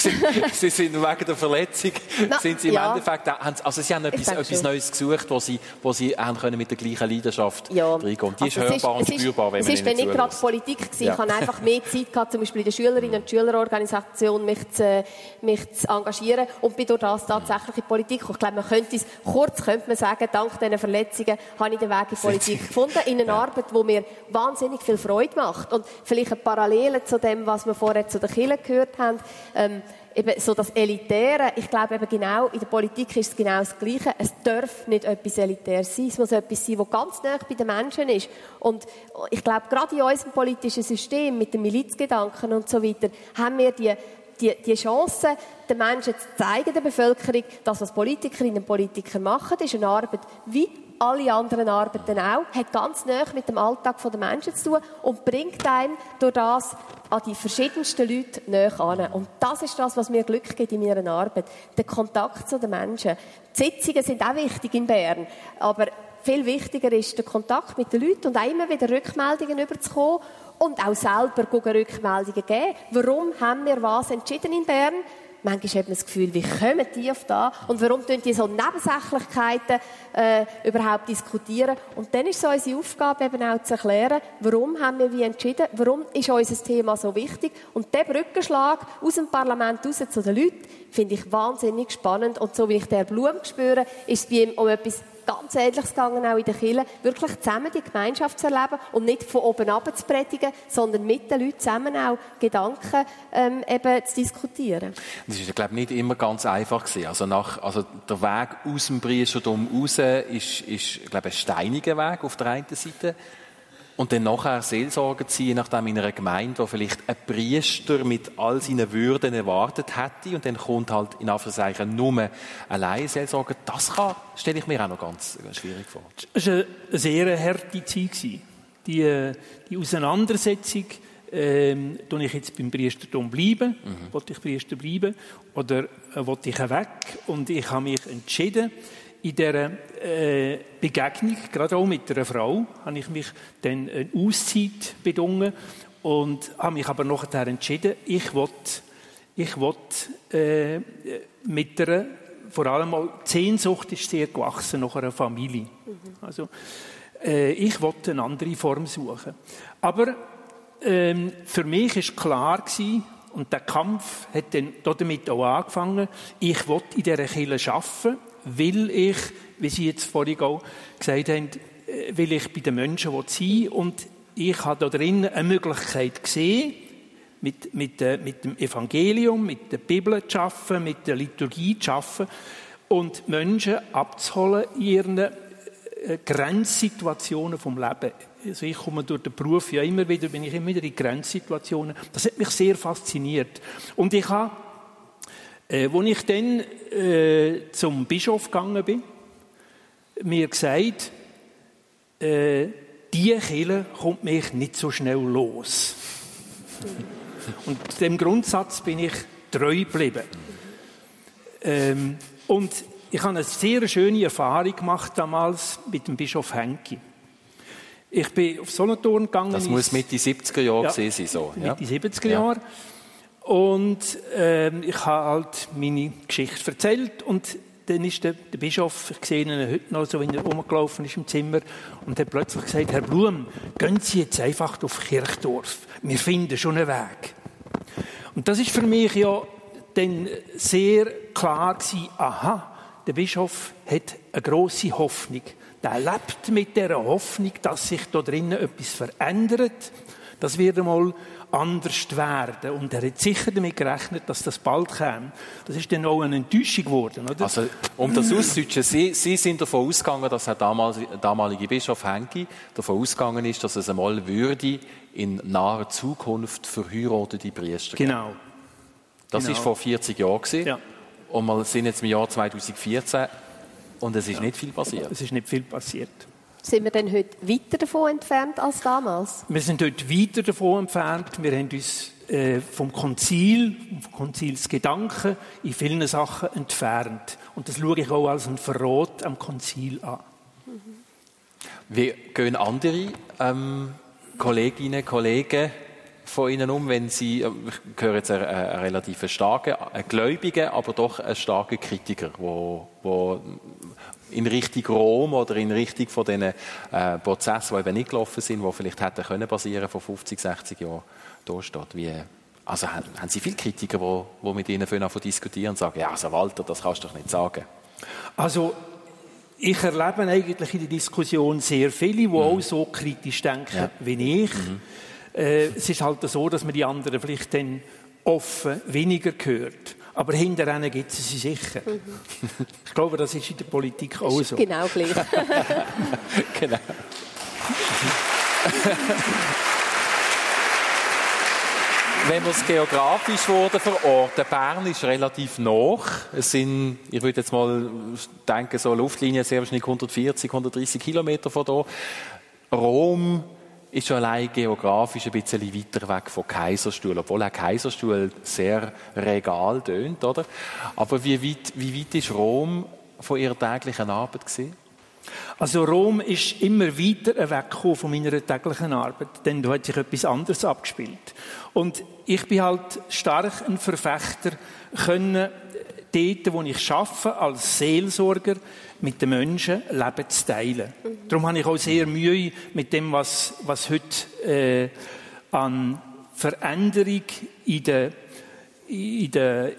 Sie sind wegen der Verletzung, sind Sie im Endeffekt, also Sie haben etwas Neues gesucht, wo Sie haben können mit der gleichen Leidenschaft reingehen. Und die ist hörbar und spürbar, wenn man Ihnen zulässt. Es war nicht gerade Politik gewesen. Ich hatte einfach mehr Zeit gehabt, zum Beispiel in der Schülerinnen- und Schülerorganisation mich zu engagieren und bin durch das tatsächlich in Politik. Ich glaube, könnte man sagen, dank diesen Verletzungen habe ich den Weg in die Politik gefunden, in einer Arbeit, die mir wahnsinnig viel Freude macht. Und vielleicht eine Parallele zu dem, was wir vorher zu der Kirche gehört haben, eben so das Elitäre, ich glaube eben genau, in der Politik ist es genau das Gleiche. Es darf nicht etwas Elitäres sein, es muss etwas sein, das ganz nah bei den Menschen ist. Und ich glaube, gerade in unserem politischen System, mit dem Milizgedanken und so weiter, haben wir die Chance, den Menschen zu zeigen, der Bevölkerung, dass was Politikerinnen und Politiker machen, ist eine Arbeit wie alle anderen Arbeiten auch, hat ganz nahe mit dem Alltag der Menschen zu tun und bringt einem durch das an die verschiedensten Leute nahe an. Und das ist das, was mir Glück gibt in meiner Arbeit. Der Kontakt zu den Menschen. Die Sitzungen sind auch wichtig in Bern, aber viel wichtiger ist der Kontakt mit den Leuten und auch immer wieder Rückmeldungen überzukommen und auch selber Rückmeldungen geben. Warum haben wir was entschieden in Bern? Manchmal hat man das Gefühl, wie kommen die auf das? Und warum tun die so Nebensächlichkeiten überhaupt diskutieren? Und dann ist es unsere Aufgabe, eben auch zu erklären, warum haben wir wie entschieden, warum ist unser Thema so wichtig. Und der Brückenschlag aus dem Parlament raus zu den Leuten finde ich wahnsinnig spannend. Und so wie ich den Blum spüre, ist es bei ihm um etwas ganz Ähnliches gegangen, auch in der Kirche, wirklich zusammen die Gemeinschaft zu erleben und nicht von oben runter zu predigen, sondern mit den Leuten zusammen auch Gedanken eben zu diskutieren. Das ist, glaube ich, nicht immer ganz einfach gewesen. Also der Weg aus dem Priestertum raus ist, glaube ich, ein steiniger Weg auf der einen Seite. Und dann nachher Seelsorge ziehen, nachdem in einer Gemeinde, wo vielleicht ein Priester mit all seinen Würden erwartet hätte, und dann kommt halt in Anführungszeichen nur allein Seelsorge. Das stelle ich mir auch noch ganz schwierig vor. Es war eine sehr harte Zeit. Die Auseinandersetzung, tue ich jetzt beim Priestertum bleiben, wollte ich Priester bleiben, oder wollte ich weg? Und ich habe mich entschieden, in dieser Begegnung, gerade auch mit einer Frau, habe ich mich dann eine Auszeit bedungen und habe mich aber nachher entschieden, ich will mit einer vor allem auch die Sehnsucht ist sehr gewachsen nach einer Familie. Also, ich wollte eine andere Form suchen. Aber für mich war klar gewesen, und der Kampf hat dann damit auch angefangen, ich wollte in dieser Kirche arbeiten, weil ich, wie Sie jetzt vorhin auch gesagt haben, will ich bei den Menschen sein. Und ich habe da drin eine Möglichkeit gesehen, mit dem Evangelium, mit der Bibel zu arbeiten, mit der Liturgie zu arbeiten und Menschen abzuholen in ihren Grenzsituationen vom Leben. Also ich komme durch den Beruf bin ich immer wieder in Grenzsituationen. Das hat mich sehr fasziniert. Und ich habe, als ich dann zum Bischof gegangen bin, mir gesagt, diese Kirche kommt mich nicht so schnell los. Und dem Grundsatz bin ich treu geblieben. Und ich habe eine sehr schöne Erfahrung gemacht damals mit dem Bischof Henki. Ich bin auf Solothurn gegangen. Das muss Mitte 70er Jahre gewesen sein. So. Mitte 70er Jahre. Und ich habe halt meine Geschichte erzählt. Und dann ist der Bischof, ich sehe ihn heute noch, so wenn er rumgelaufen ist im Zimmer, und hat plötzlich gesagt, Herr Blum, gehen Sie jetzt einfach auf Kirchdorf. Wir finden schon einen Weg. Und das ist für mich ja dann sehr klar gewesen, aha, der Bischof hat eine grosse Hoffnung. Der lebt mit dieser Hoffnung, dass sich da drinnen etwas verändert. Das wird einmal anders werden. Und er hat sicher damit gerechnet, dass das bald käme. Das ist dann auch eine Enttäuschung geworden, oder? Also, um das auszudrücken, Sie sind davon ausgegangen, dass der damalige Bischof Henki davon ausgegangen ist, dass es einmal würde in naher Zukunft verheiratete Priester geben. Genau. Das war vor 40 Jahren. Ja. Und wir sind jetzt im Jahr 2014 und es ist nicht viel passiert. Es ist nicht viel passiert. Sind wir denn heute weiter davon entfernt als damals? Wir sind heute weiter davon entfernt. Wir haben uns vom Konzilsgedanken in vielen Sachen entfernt. Und das schaue ich auch als ein Verrat am Konzil an. Wie gehen andere Kolleginnen und Kollegen von Ihnen um, wenn Sie, ich höre jetzt einen relativ starken, Gläubigen, aber doch einen starken Kritiker, der in Richtung Rom oder in Richtung von diesen Prozessen, die eben nicht gelaufen sind, die vielleicht hätten können basieren vor 50, 60 Jahren, da steht. Also haben Sie viele Kritiker, die mit Ihnen anfangen zu diskutieren und sagen, ja, also Walter, das kannst du doch nicht sagen? Also, ich erlebe eigentlich in der Diskussion sehr viele, die auch so kritisch denken wie ich. Es ist halt so, dass man die anderen vielleicht dann offen weniger hört. Aber hinterher gibt es sie sicher. Ich glaube, das ist in der Politik auch so. Genau gleich. Genau. Wenn wir es geografisch verorten, Bern ist relativ nah. Es sind, ich würde jetzt mal denken, so Luftlinie sehr wahrscheinlich 140, 130 Kilometer von hier. Rom ist schon allein geografisch ein bisschen weiter weg von Kaiserstuhl, obwohl auch Kaiserstuhl sehr regal tönt, oder? Aber wie weit ist Rom von Ihrer täglichen Arbeit gewesen? Also Rom ist immer weiter weggekommen von meiner täglichen Arbeit, denn da hat sich etwas anderes abgespielt. Und ich bin halt stark ein Verfechter, können dort, wo ich arbeite, als Seelsorger mit den Menschen Leben zu teilen. Darum habe ich auch sehr Mühe mit dem, was heute an Veränderung in der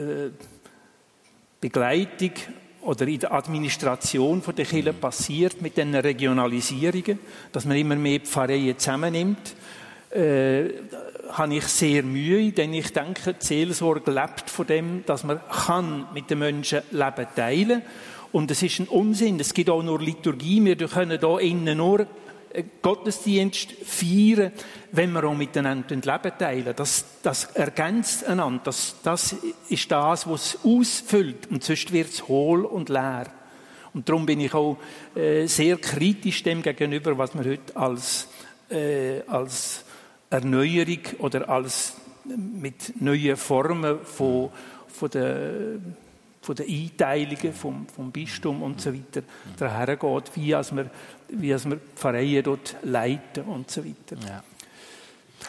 Begleitung oder in der Administration der Kirche passiert mit den Regionalisierungen, dass man immer mehr Pfarreien zusammennimmt. Habe ich sehr Mühe, denn ich denke, die Seelsorge lebt von dem, dass man mit den Menschen Leben teilen kann. Und es ist ein Unsinn. Es gibt auch nur Liturgie. Wir können hier innen nur Gottesdienst feiern, wenn wir auch miteinander Leben teilen. Das ergänzt einander. Das ist das, was es ausfüllt. Und sonst wird es hohl und leer. Und darum bin ich auch sehr kritisch dem gegenüber, was wir heute als Erneuerung oder als mit neuen Formen von der Einteilungen vom Bistum und so weiter daher geht, wie als wir Pfarreien dort leiten und so weiter. Ja.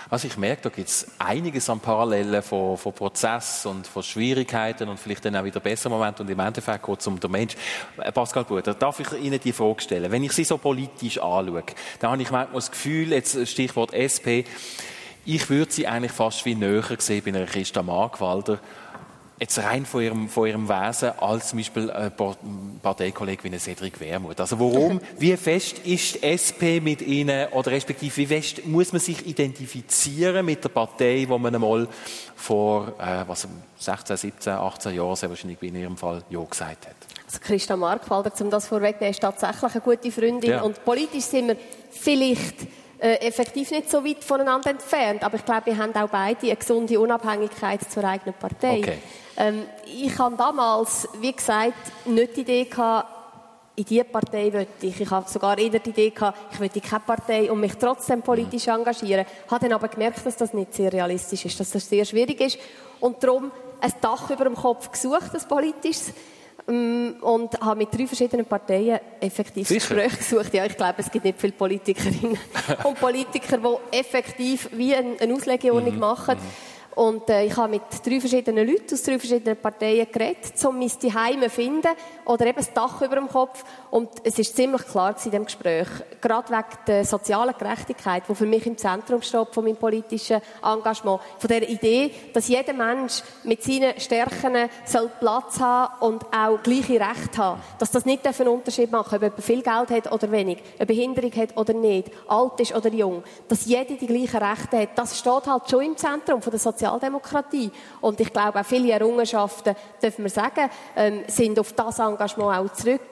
Also ich merke, da gibt es einiges an Parallelen von Prozess und von Schwierigkeiten und vielleicht dann auch wieder besseren Momenten. Und im Endeffekt geht es um den Mensch. Pascal Bruder, darf ich Ihnen die Frage stellen? Wenn ich Sie so politisch anschaue, dann habe ich manchmal das Gefühl, jetzt Stichwort SP, ich würde Sie eigentlich fast wie näher sehen bei einer Christa Markwalder, jetzt rein von ihrem Wesen, als zum Beispiel ein Parteikollege wie Cedric Wermuth. Also warum, wie fest ist die SP mit Ihnen, oder respektive wie fest muss man sich identifizieren mit der Partei, wo man einmal vor 16, 17, 18 Jahren sehr wahrscheinlich in Ihrem Fall ja gesagt hat? Also Christa Markwalder, um das vorwegzunehmen, ist tatsächlich eine gute Freundin. Ja. Und politisch sind wir vielleicht effektiv nicht so weit voneinander entfernt. Aber ich glaube, wir haben auch beide eine gesunde Unabhängigkeit zur eigenen Partei. Okay. Ich habe damals, wie gesagt, nicht die Idee gehabt, in diese Partei wollte ich. Ich habe sogar eher die Idee gehabt, ich wollte keine Partei und mich trotzdem politisch engagieren. Ich habe dann aber gemerkt, dass das nicht sehr realistisch ist, dass das sehr schwierig ist. Und darum ein Dach über dem Kopf gesucht, ein politisches. Und habe mit 3 verschiedenen Parteien effektiv Gespräche gesucht. Ja, ich glaube, es gibt nicht viele Politikerinnen und Politiker, die effektiv wie eine Auslegeordnung machen. Und ich habe mit 3 verschiedenen Leuten aus 3 verschiedenen Parteien geredet, um mein Zuhause zu finden oder eben das Dach über dem Kopf. Und es ist ziemlich klar in diesem Gespräch, gerade wegen der sozialen Gerechtigkeit, die für mich im Zentrum steht von meinem politischen Engagement, von der Idee, dass jeder Mensch mit seinen Stärken soll Platz haben und auch gleiche Rechte haben. Dass das nicht einen Unterschied machen darf, ob jemand viel Geld hat oder wenig, eine Behinderung hat oder nicht, alt ist oder jung. Dass jeder die gleichen Rechte hat, das steht halt schon im Zentrum von der Sozialdemokratie. Und ich glaube, auch viele Errungenschaften, dürfen wir sagen, sind auf das Engagement auch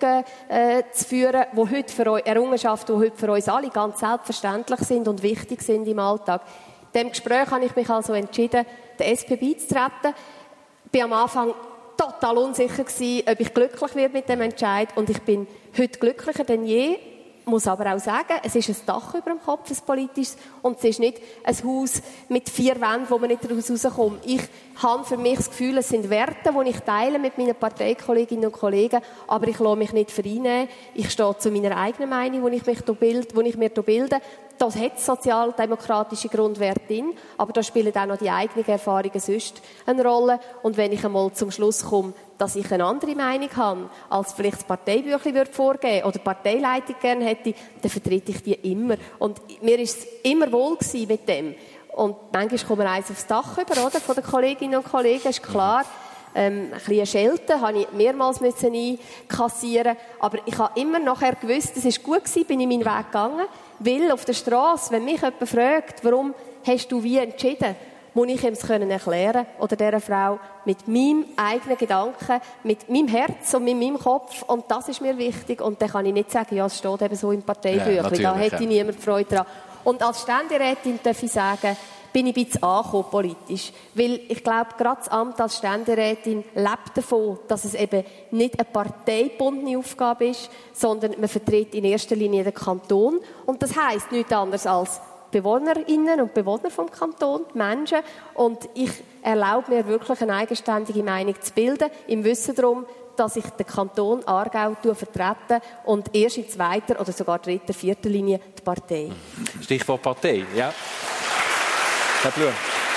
zu führen, wo heute für euch, Errungenschaften, die heute für uns alle ganz selbstverständlich sind und wichtig sind im Alltag. In diesem Gespräch habe ich mich also entschieden, der SP beizutreten. Ich war am Anfang total unsicher gewesen, ob ich glücklich werde mit dem Entscheid. Und ich bin heute glücklicher denn je. Muss aber auch sagen, es ist ein Dach über dem Kopf, ein politisches, und es ist nicht ein Haus mit 4 Wänden, wo man nicht rauskommt. Ich habe für mich das Gefühl, es sind Werte, die ich teile mit meinen Parteikolleginnen und Kollegen, aber ich lasse mich nicht vereinnehmen. Ich stehe zu meiner eigenen Meinung, die ich mir bilde. Das hat sozialdemokratische Grundwerte drin, aber da spielen auch noch die eigenen Erfahrungen sonst eine Rolle. Und wenn ich einmal zum Schluss komme, dass ich eine andere Meinung habe, als vielleicht das Parteibüchlein vorgeben würde oder die Parteileitung gerne hätte, dann vertrete ich die immer. Und mir war es immer wohl gewesen mit dem. Und manchmal kommt man eins aufs Dach über, oder? Von den Kolleginnen und Kollegen, ist klar. Ein bisschen Schelte habe ich mehrmals einkassieren. Aber ich habe immer nachher gewusst, es war gut gewesen, bin ich meinen Weg gegangen. Weil auf der Straße, wenn mich jemand fragt, warum hast du wie entschieden, muss ich ihm es erklären oder dieser Frau mit meinem eigenen Gedanken, mit meinem Herz und mit meinem Kopf. Und das ist mir wichtig. Und dann kann ich nicht sagen, ja, es steht eben so im Parteibüchlein. Da hätte niemand Freude daran. Und als Ständerätin darf ich sagen, bin ich ein bisschen angekommen politisch. Weil ich glaube, gerade das Amt als Ständerätin lebt davon, dass es eben nicht eine parteigebundene Aufgabe ist, sondern man vertritt in erster Linie den Kanton. Und das heisst nichts anderes als Bewohnerinnen und Bewohner vom Kanton, die Menschen. Und ich erlaube mir wirklich eine eigenständige Meinung zu bilden, im Wissen darum, dass ich den Kanton Aargau vertrete und erst in 2. oder sogar 3., 4. Linie die Partei. Stichwort Partei, ja. Herr Blum.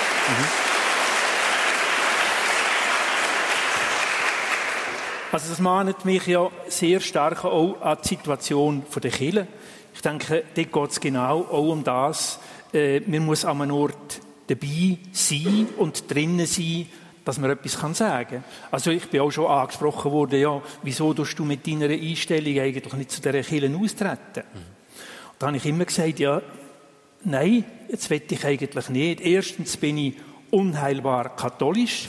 Also das mahnt mich ja sehr stark auch an die Situation der Kirche. Ich denke, dort geht es genau auch um das. Man muss an einem Ort dabei sein und drinnen sein, dass man etwas sagen kann. Also ich bin auch schon angesprochen worden, ja, wieso tust du mit deiner Einstellung eigentlich nicht zu dieser Kirche austreten? Da habe ich immer gesagt, ja, nein, jetzt will ich eigentlich nicht. Erstens bin ich unheilbar katholisch.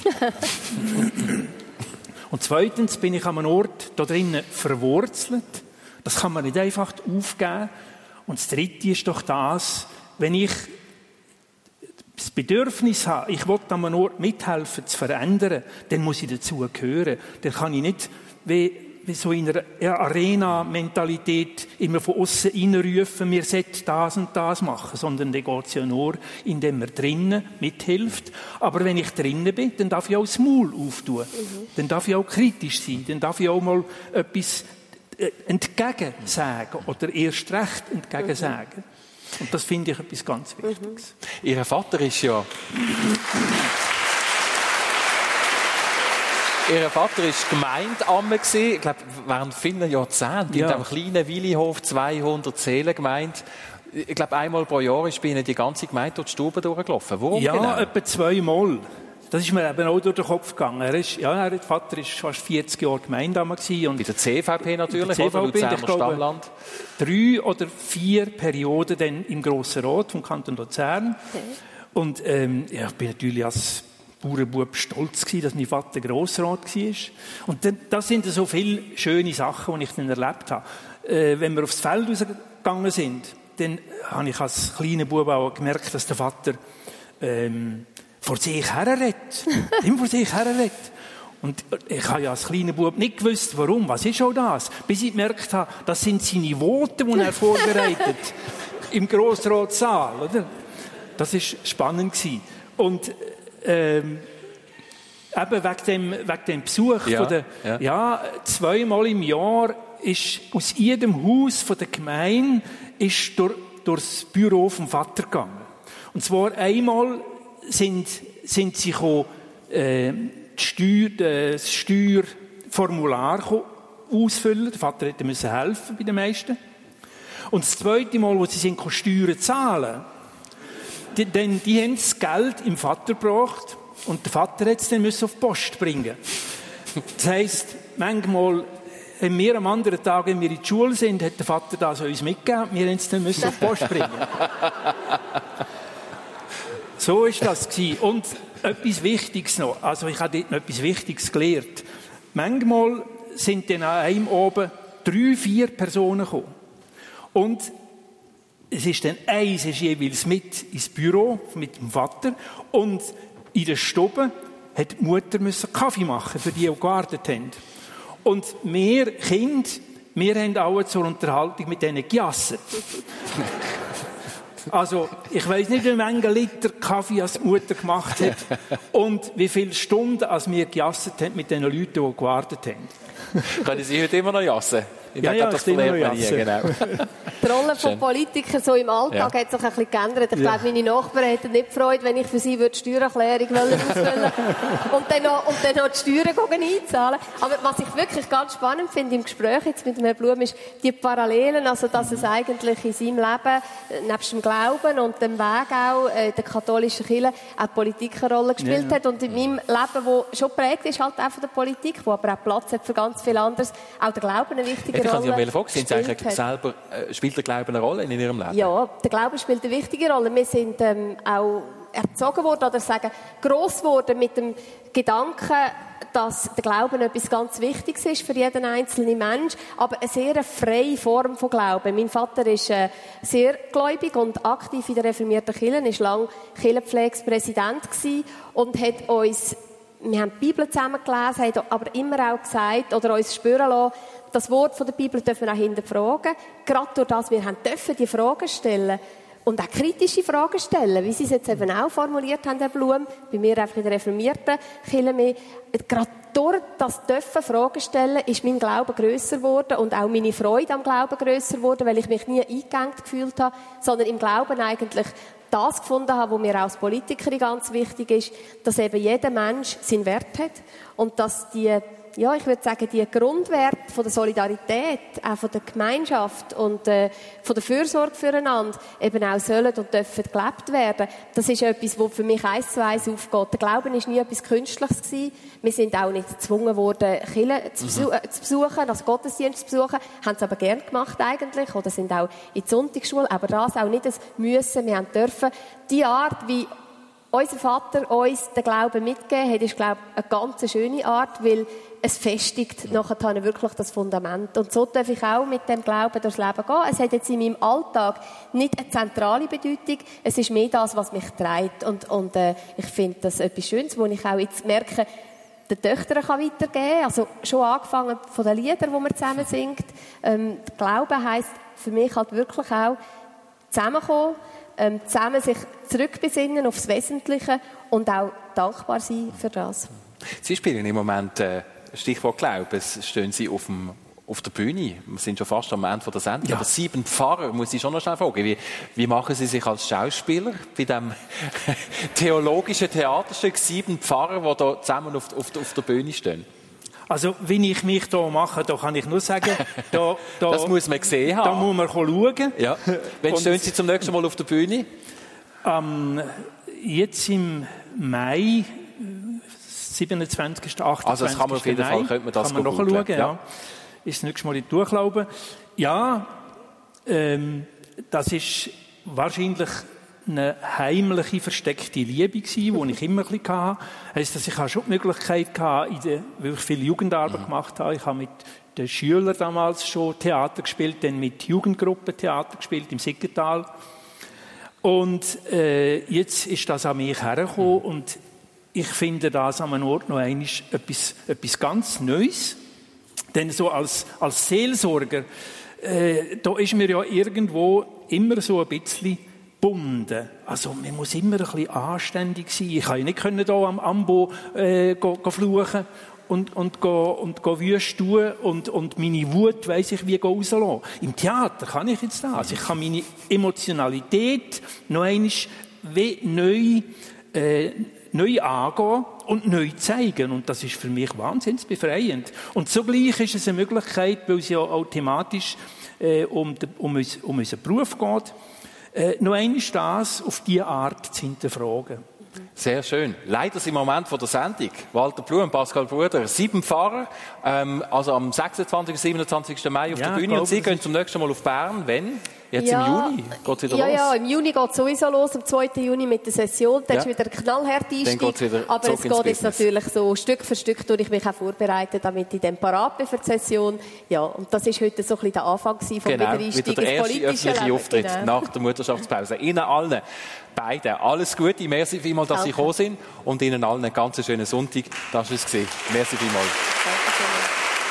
Und zweitens bin ich an einem Ort da drinnen verwurzelt. Das kann man nicht einfach aufgeben. Und das Dritte ist doch das, wenn ich das Bedürfnis habe, ich will an einem Ort mithelfen zu verändern, dann muss ich dazu gehören. Dann kann ich nicht wie so in einer Arena-Mentalität immer von außen reinrufen, wir sollten das und das machen, sondern dann geht es ja nur, indem man drinnen mithilft. Aber wenn ich drinnen bin, dann darf ich auch das Maul auftun. Dann darf ich auch kritisch sein, dann darf ich auch mal etwas entgegen sagen oder erst recht entgegen sagen. Und das finde ich etwas ganz Wichtiges. Ihr Vater ist ja... Ihr Vater war Gemeindeamme, ich glaube, während vielen Jahrzehnten in diesem kleinen Willihof, 200 Seelengemeinde. Ich glaube, einmal pro Jahr ist bei Ihnen die ganze Gemeinde durch die Stube durchgelaufen. Warum genau? Etwa 2-mal. Das ist mir eben auch durch den Kopf gegangen. Der Vater war fast 40 Jahre Gemeindeamme. Und bei der CVP natürlich, oder Luzerner Stammland. 3 oder 4 Perioden dann im Grossen Rat vom Kanton Luzern. Okay. Und ich bin natürlich als Bauernbub stolz gewesen, dass mein Vater Grossrat war. Und dann, das sind so viele schöne Sachen, die ich dann erlebt habe. Wenn wir aufs Feld rausgegangen sind, dann habe ich als kleiner Bub auch gemerkt, dass der Vater vor sich herredet. Immer vor sich herredet. Und ich habe ja als kleiner Bub nicht gewusst, warum. Was ist auch das? Bis ich gemerkt habe, das sind seine Voten, die er vorbereitet im Grossratssaal. Oder? Das war spannend gewesen. Und eben wegen dem Besuch von der, 2-mal im Jahr ist aus jedem Haus von der Gemeinde ist durchs Büro vom Vater gegangen. Und zwar einmal sind sie gekommen, das Steuerformular ausfüllen. Der Vater musste helfen bei den meisten. Und das zweite Mal, wo sie Steuern zahlen, die haben das Geld im Vater gebracht und der Vater hat es dann auf die Post bringen. Das heisst, manchmal, wenn wir am anderen Tag, wenn wir in die Schule sind, hat der Vater das uns mitgegeben, wir haben es dann auf die Post bringen. So war das gewesen. Und etwas Wichtiges noch, also ich habe dort noch etwas Wichtiges gelernt. Manchmal sind dann an einem oben 3-4 Personen gekommen. Und es ist dann eins ist jeweils mit ins Büro mit dem Vater und in der Stube hat die Mutter Kaffee machen für die gewartet haben. Und wir Kinder, wir haben auch zur Unterhaltung mit denen gejasset. Also, ich weiss nicht, wie viele Liter Kaffee als die Mutter gemacht hat und wie viele Stunden als wir gejasset haben mit den Leuten, die gewartet haben. Können Sie heute immer noch jassen? Das verlernt man nie, genau. Die Rolle von Politikern so im Alltag hat sich ein bisschen geändert. Ich glaube, meine Nachbarn hätten nicht gefreut, wenn ich für sie die Steuererklärung ausfüllen und dann noch die Steuern einzahlen. Aber was ich wirklich ganz spannend finde im Gespräch jetzt mit Herrn Blum ist die Parallelen, also dass es eigentlich in seinem Leben, nebst dem Glauben und dem Weg auch der katholischen Kirche, auch Politik eine Rolle gespielt hat. Und in meinem Leben, das schon geprägt ist halt auch von der Politik, wo aber auch Platz hat für ganz viel anderes, auch der Glauben eine wichtige ich Rolle. kann Sie fragen, sind Sie eigentlich selber, spielt der Glaube eine Rolle in Ihrem Leben? Ja, der Glaube spielt eine wichtige Rolle. Wir sind auch erzogen worden oder sagen, gross geworden mit dem Gedanken, dass der Glauben etwas ganz Wichtiges ist für jeden einzelnen Mensch, aber eine sehr freie Form von Glauben. Mein Vater ist sehr gläubig und aktiv in der reformierten Kirche, ist lange Kirchenpflegspräsident gewesen und hat uns, wir haben die Bibel zusammen gelesen, hat aber immer auch gesagt oder uns spüren lassen, das Wort von der Bibel dürfen wir auch hinterfragen. Gerade durch das, wir dürfen die Fragen stellen und auch kritische Fragen stellen, wie Sie es jetzt eben auch formuliert haben, Herr Blum, bei mir einfach in der reformierten Kirche mehr. Gerade durch das dürfen Fragen stellen, ist mein Glaube grösser geworden und auch meine Freude am Glauben grösser geworden, weil ich mich nie eingegangen gefühlt habe, sondern im Glauben eigentlich das gefunden habe, was mir auch als Politikerin ganz wichtig ist, dass eben jeder Mensch seinen Wert hat und dass die, ja, ich würde sagen, die Grundwerte von der Solidarität, auch von der Gemeinschaft und von der Fürsorge füreinander eben auch sollen und dürfen gelebt werden. Das ist etwas, was für mich 1:1 aufgeht. Der Glauben war nie etwas Künstliches gewesen. Wir sind auch nicht gezwungen worden, Kirche zu besuchen, das Gottesdienst zu besuchen. Haben es aber gern gemacht eigentlich oder sind auch in die Sonntagsschule. Aber das auch nicht ein Müssen. Wir haben dürfen die Art, wie unser Vater uns den Glauben mitgegeben hat, ist, glaube ich, eine ganz schöne Art, weil es festigt nachher wirklich das Fundament. Und so darf ich auch mit dem Glauben durchs Leben gehen. Es hat jetzt in meinem Alltag nicht eine zentrale Bedeutung, es ist mehr das, was mich treibt. Und ich finde das etwas Schönes, wo ich auch jetzt merke, den Töchtern kann weitergeben. Also schon angefangen von den Liedern, die man zusammen singt. Glauben heisst für mich halt wirklich auch zusammenkommen, zusammen sich zurückbesinnen aufs Wesentliche und auch dankbar sein für das. Sie spielen im Moment Stichwort Glauben, stehen Sie auf dem auf der Bühne. Wir sind schon fast am Ende der Sendung. Ja. Aber 7 Pfarrer, muss ich schon noch schnell fragen. Wie machen Sie sich als Schauspieler bei diesem theologischen Theaterstück 7 Pfarrer, die da zusammen auf der Bühne stehen? Also, wie ich mich da mache, da kann ich nur sagen, da das muss man gesehen haben. Da muss man schauen. Ja. Wann stehen Sie zum nächsten Mal auf der Bühne? Jetzt im Mai, 27. 28. Also das kann man auf jeden Fall, könnte man das kann man googlen. nachschauen, ja. Ist das nächste Mal in die Durchlaube. Ja, das ist wahrscheinlich eine heimliche, versteckte Liebe gewesen, die ich immer ein bisschen hatte. Heisst, dass ich schon die Möglichkeit hatte, weil ich viel Jugendarbeit gemacht habe. Ich habe mit den Schülern damals schon Theater gespielt, dann mit Jugendgruppen Theater gespielt im Siggetal. Und jetzt ist das an mich hergekommen und ich finde das an einem Ort noch einmal etwas ganz Neues. Denn so als Seelsorger, da ist mir ja irgendwo immer so ein bisschen gebunden. Also man muss immer ein bisschen anständig sein. Ich kann ja nicht hier am Ambo fluchen und wüst tun und meine Wut weiss ich wie rauslassen. Im Theater kann ich jetzt das. Also ich kann meine Emotionalität noch einmal neu angehen und neu zeigen. Und das ist für mich wahnsinnig befreiend. Und zugleich ist es eine Möglichkeit, weil es ja auch thematisch um unseren Beruf geht, noch einmal das auf diese Art zu hinterfragen. Sehr schön. Leider sind im Moment von der Sendung Walter Blum, Pascal Bruder, 7 Pfarrer, also am 26. und 27. Mai auf der Bühne. Und Sie gehen zum nächsten Mal auf Bern. Wann? Jetzt im Juni geht es wieder los? Ja, im Juni geht es sowieso los, am 2. Juni mit der Session. Dann ist wieder ein knallharter Einstieg. Aber es geht jetzt natürlich so Stück für Stück, durch ich mich auch vorbereitet, damit ich dann parat bin für die Session. Ja, und das ist heute so ein bisschen der Anfang vom Wiedereinstieg wieder der erste öffentliche Auftritt nach der Mutterschaftspause. Ihnen allen beiden alles Gute. Merci vielmals, dass Sie gekommen sind. Und Ihnen allen einen ganz schönen Sonntag. Das war es. Merci vielmals. Danke schön.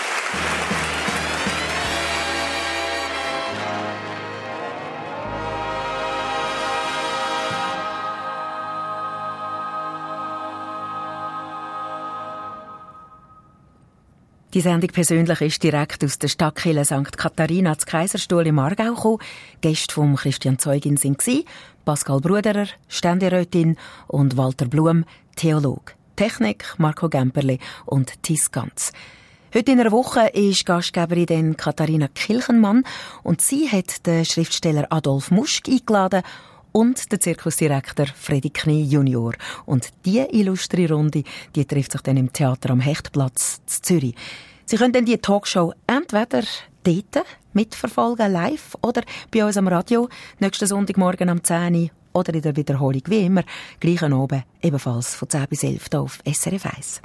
Die Sendung persönlich ist direkt aus der Stadtkirche St. Katharina zu Kaiserstuhl im Aargau gekommen. Gäste von Christian Zeugin waren Pascal Bruderer, Ständerätin, und Walter Blum, Theolog. Technik Marco Gemperle und Tis Ganz. Heute in einer Woche ist Gastgeberin dann Katharina Kilchenmann und sie hat den Schriftsteller Adolf Muschk eingeladen und der Zirkusdirektor Freddy Knie Junior. Und diese illustre Runde, die trifft sich dann im Theater am Hechtplatz in Zürich. Sie können dann die Talkshow entweder dort mitverfolgen, live, oder bei uns am Radio, nächsten Sonntagmorgen am 10 Uhr, oder in der Wiederholung, wie immer, gleichen Abend, ebenfalls von 10 bis 11 hier auf SRF 1.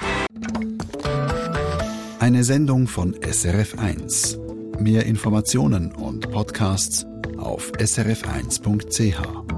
Eine Sendung von SRF 1. Mehr Informationen und Podcasts auf srf1.ch.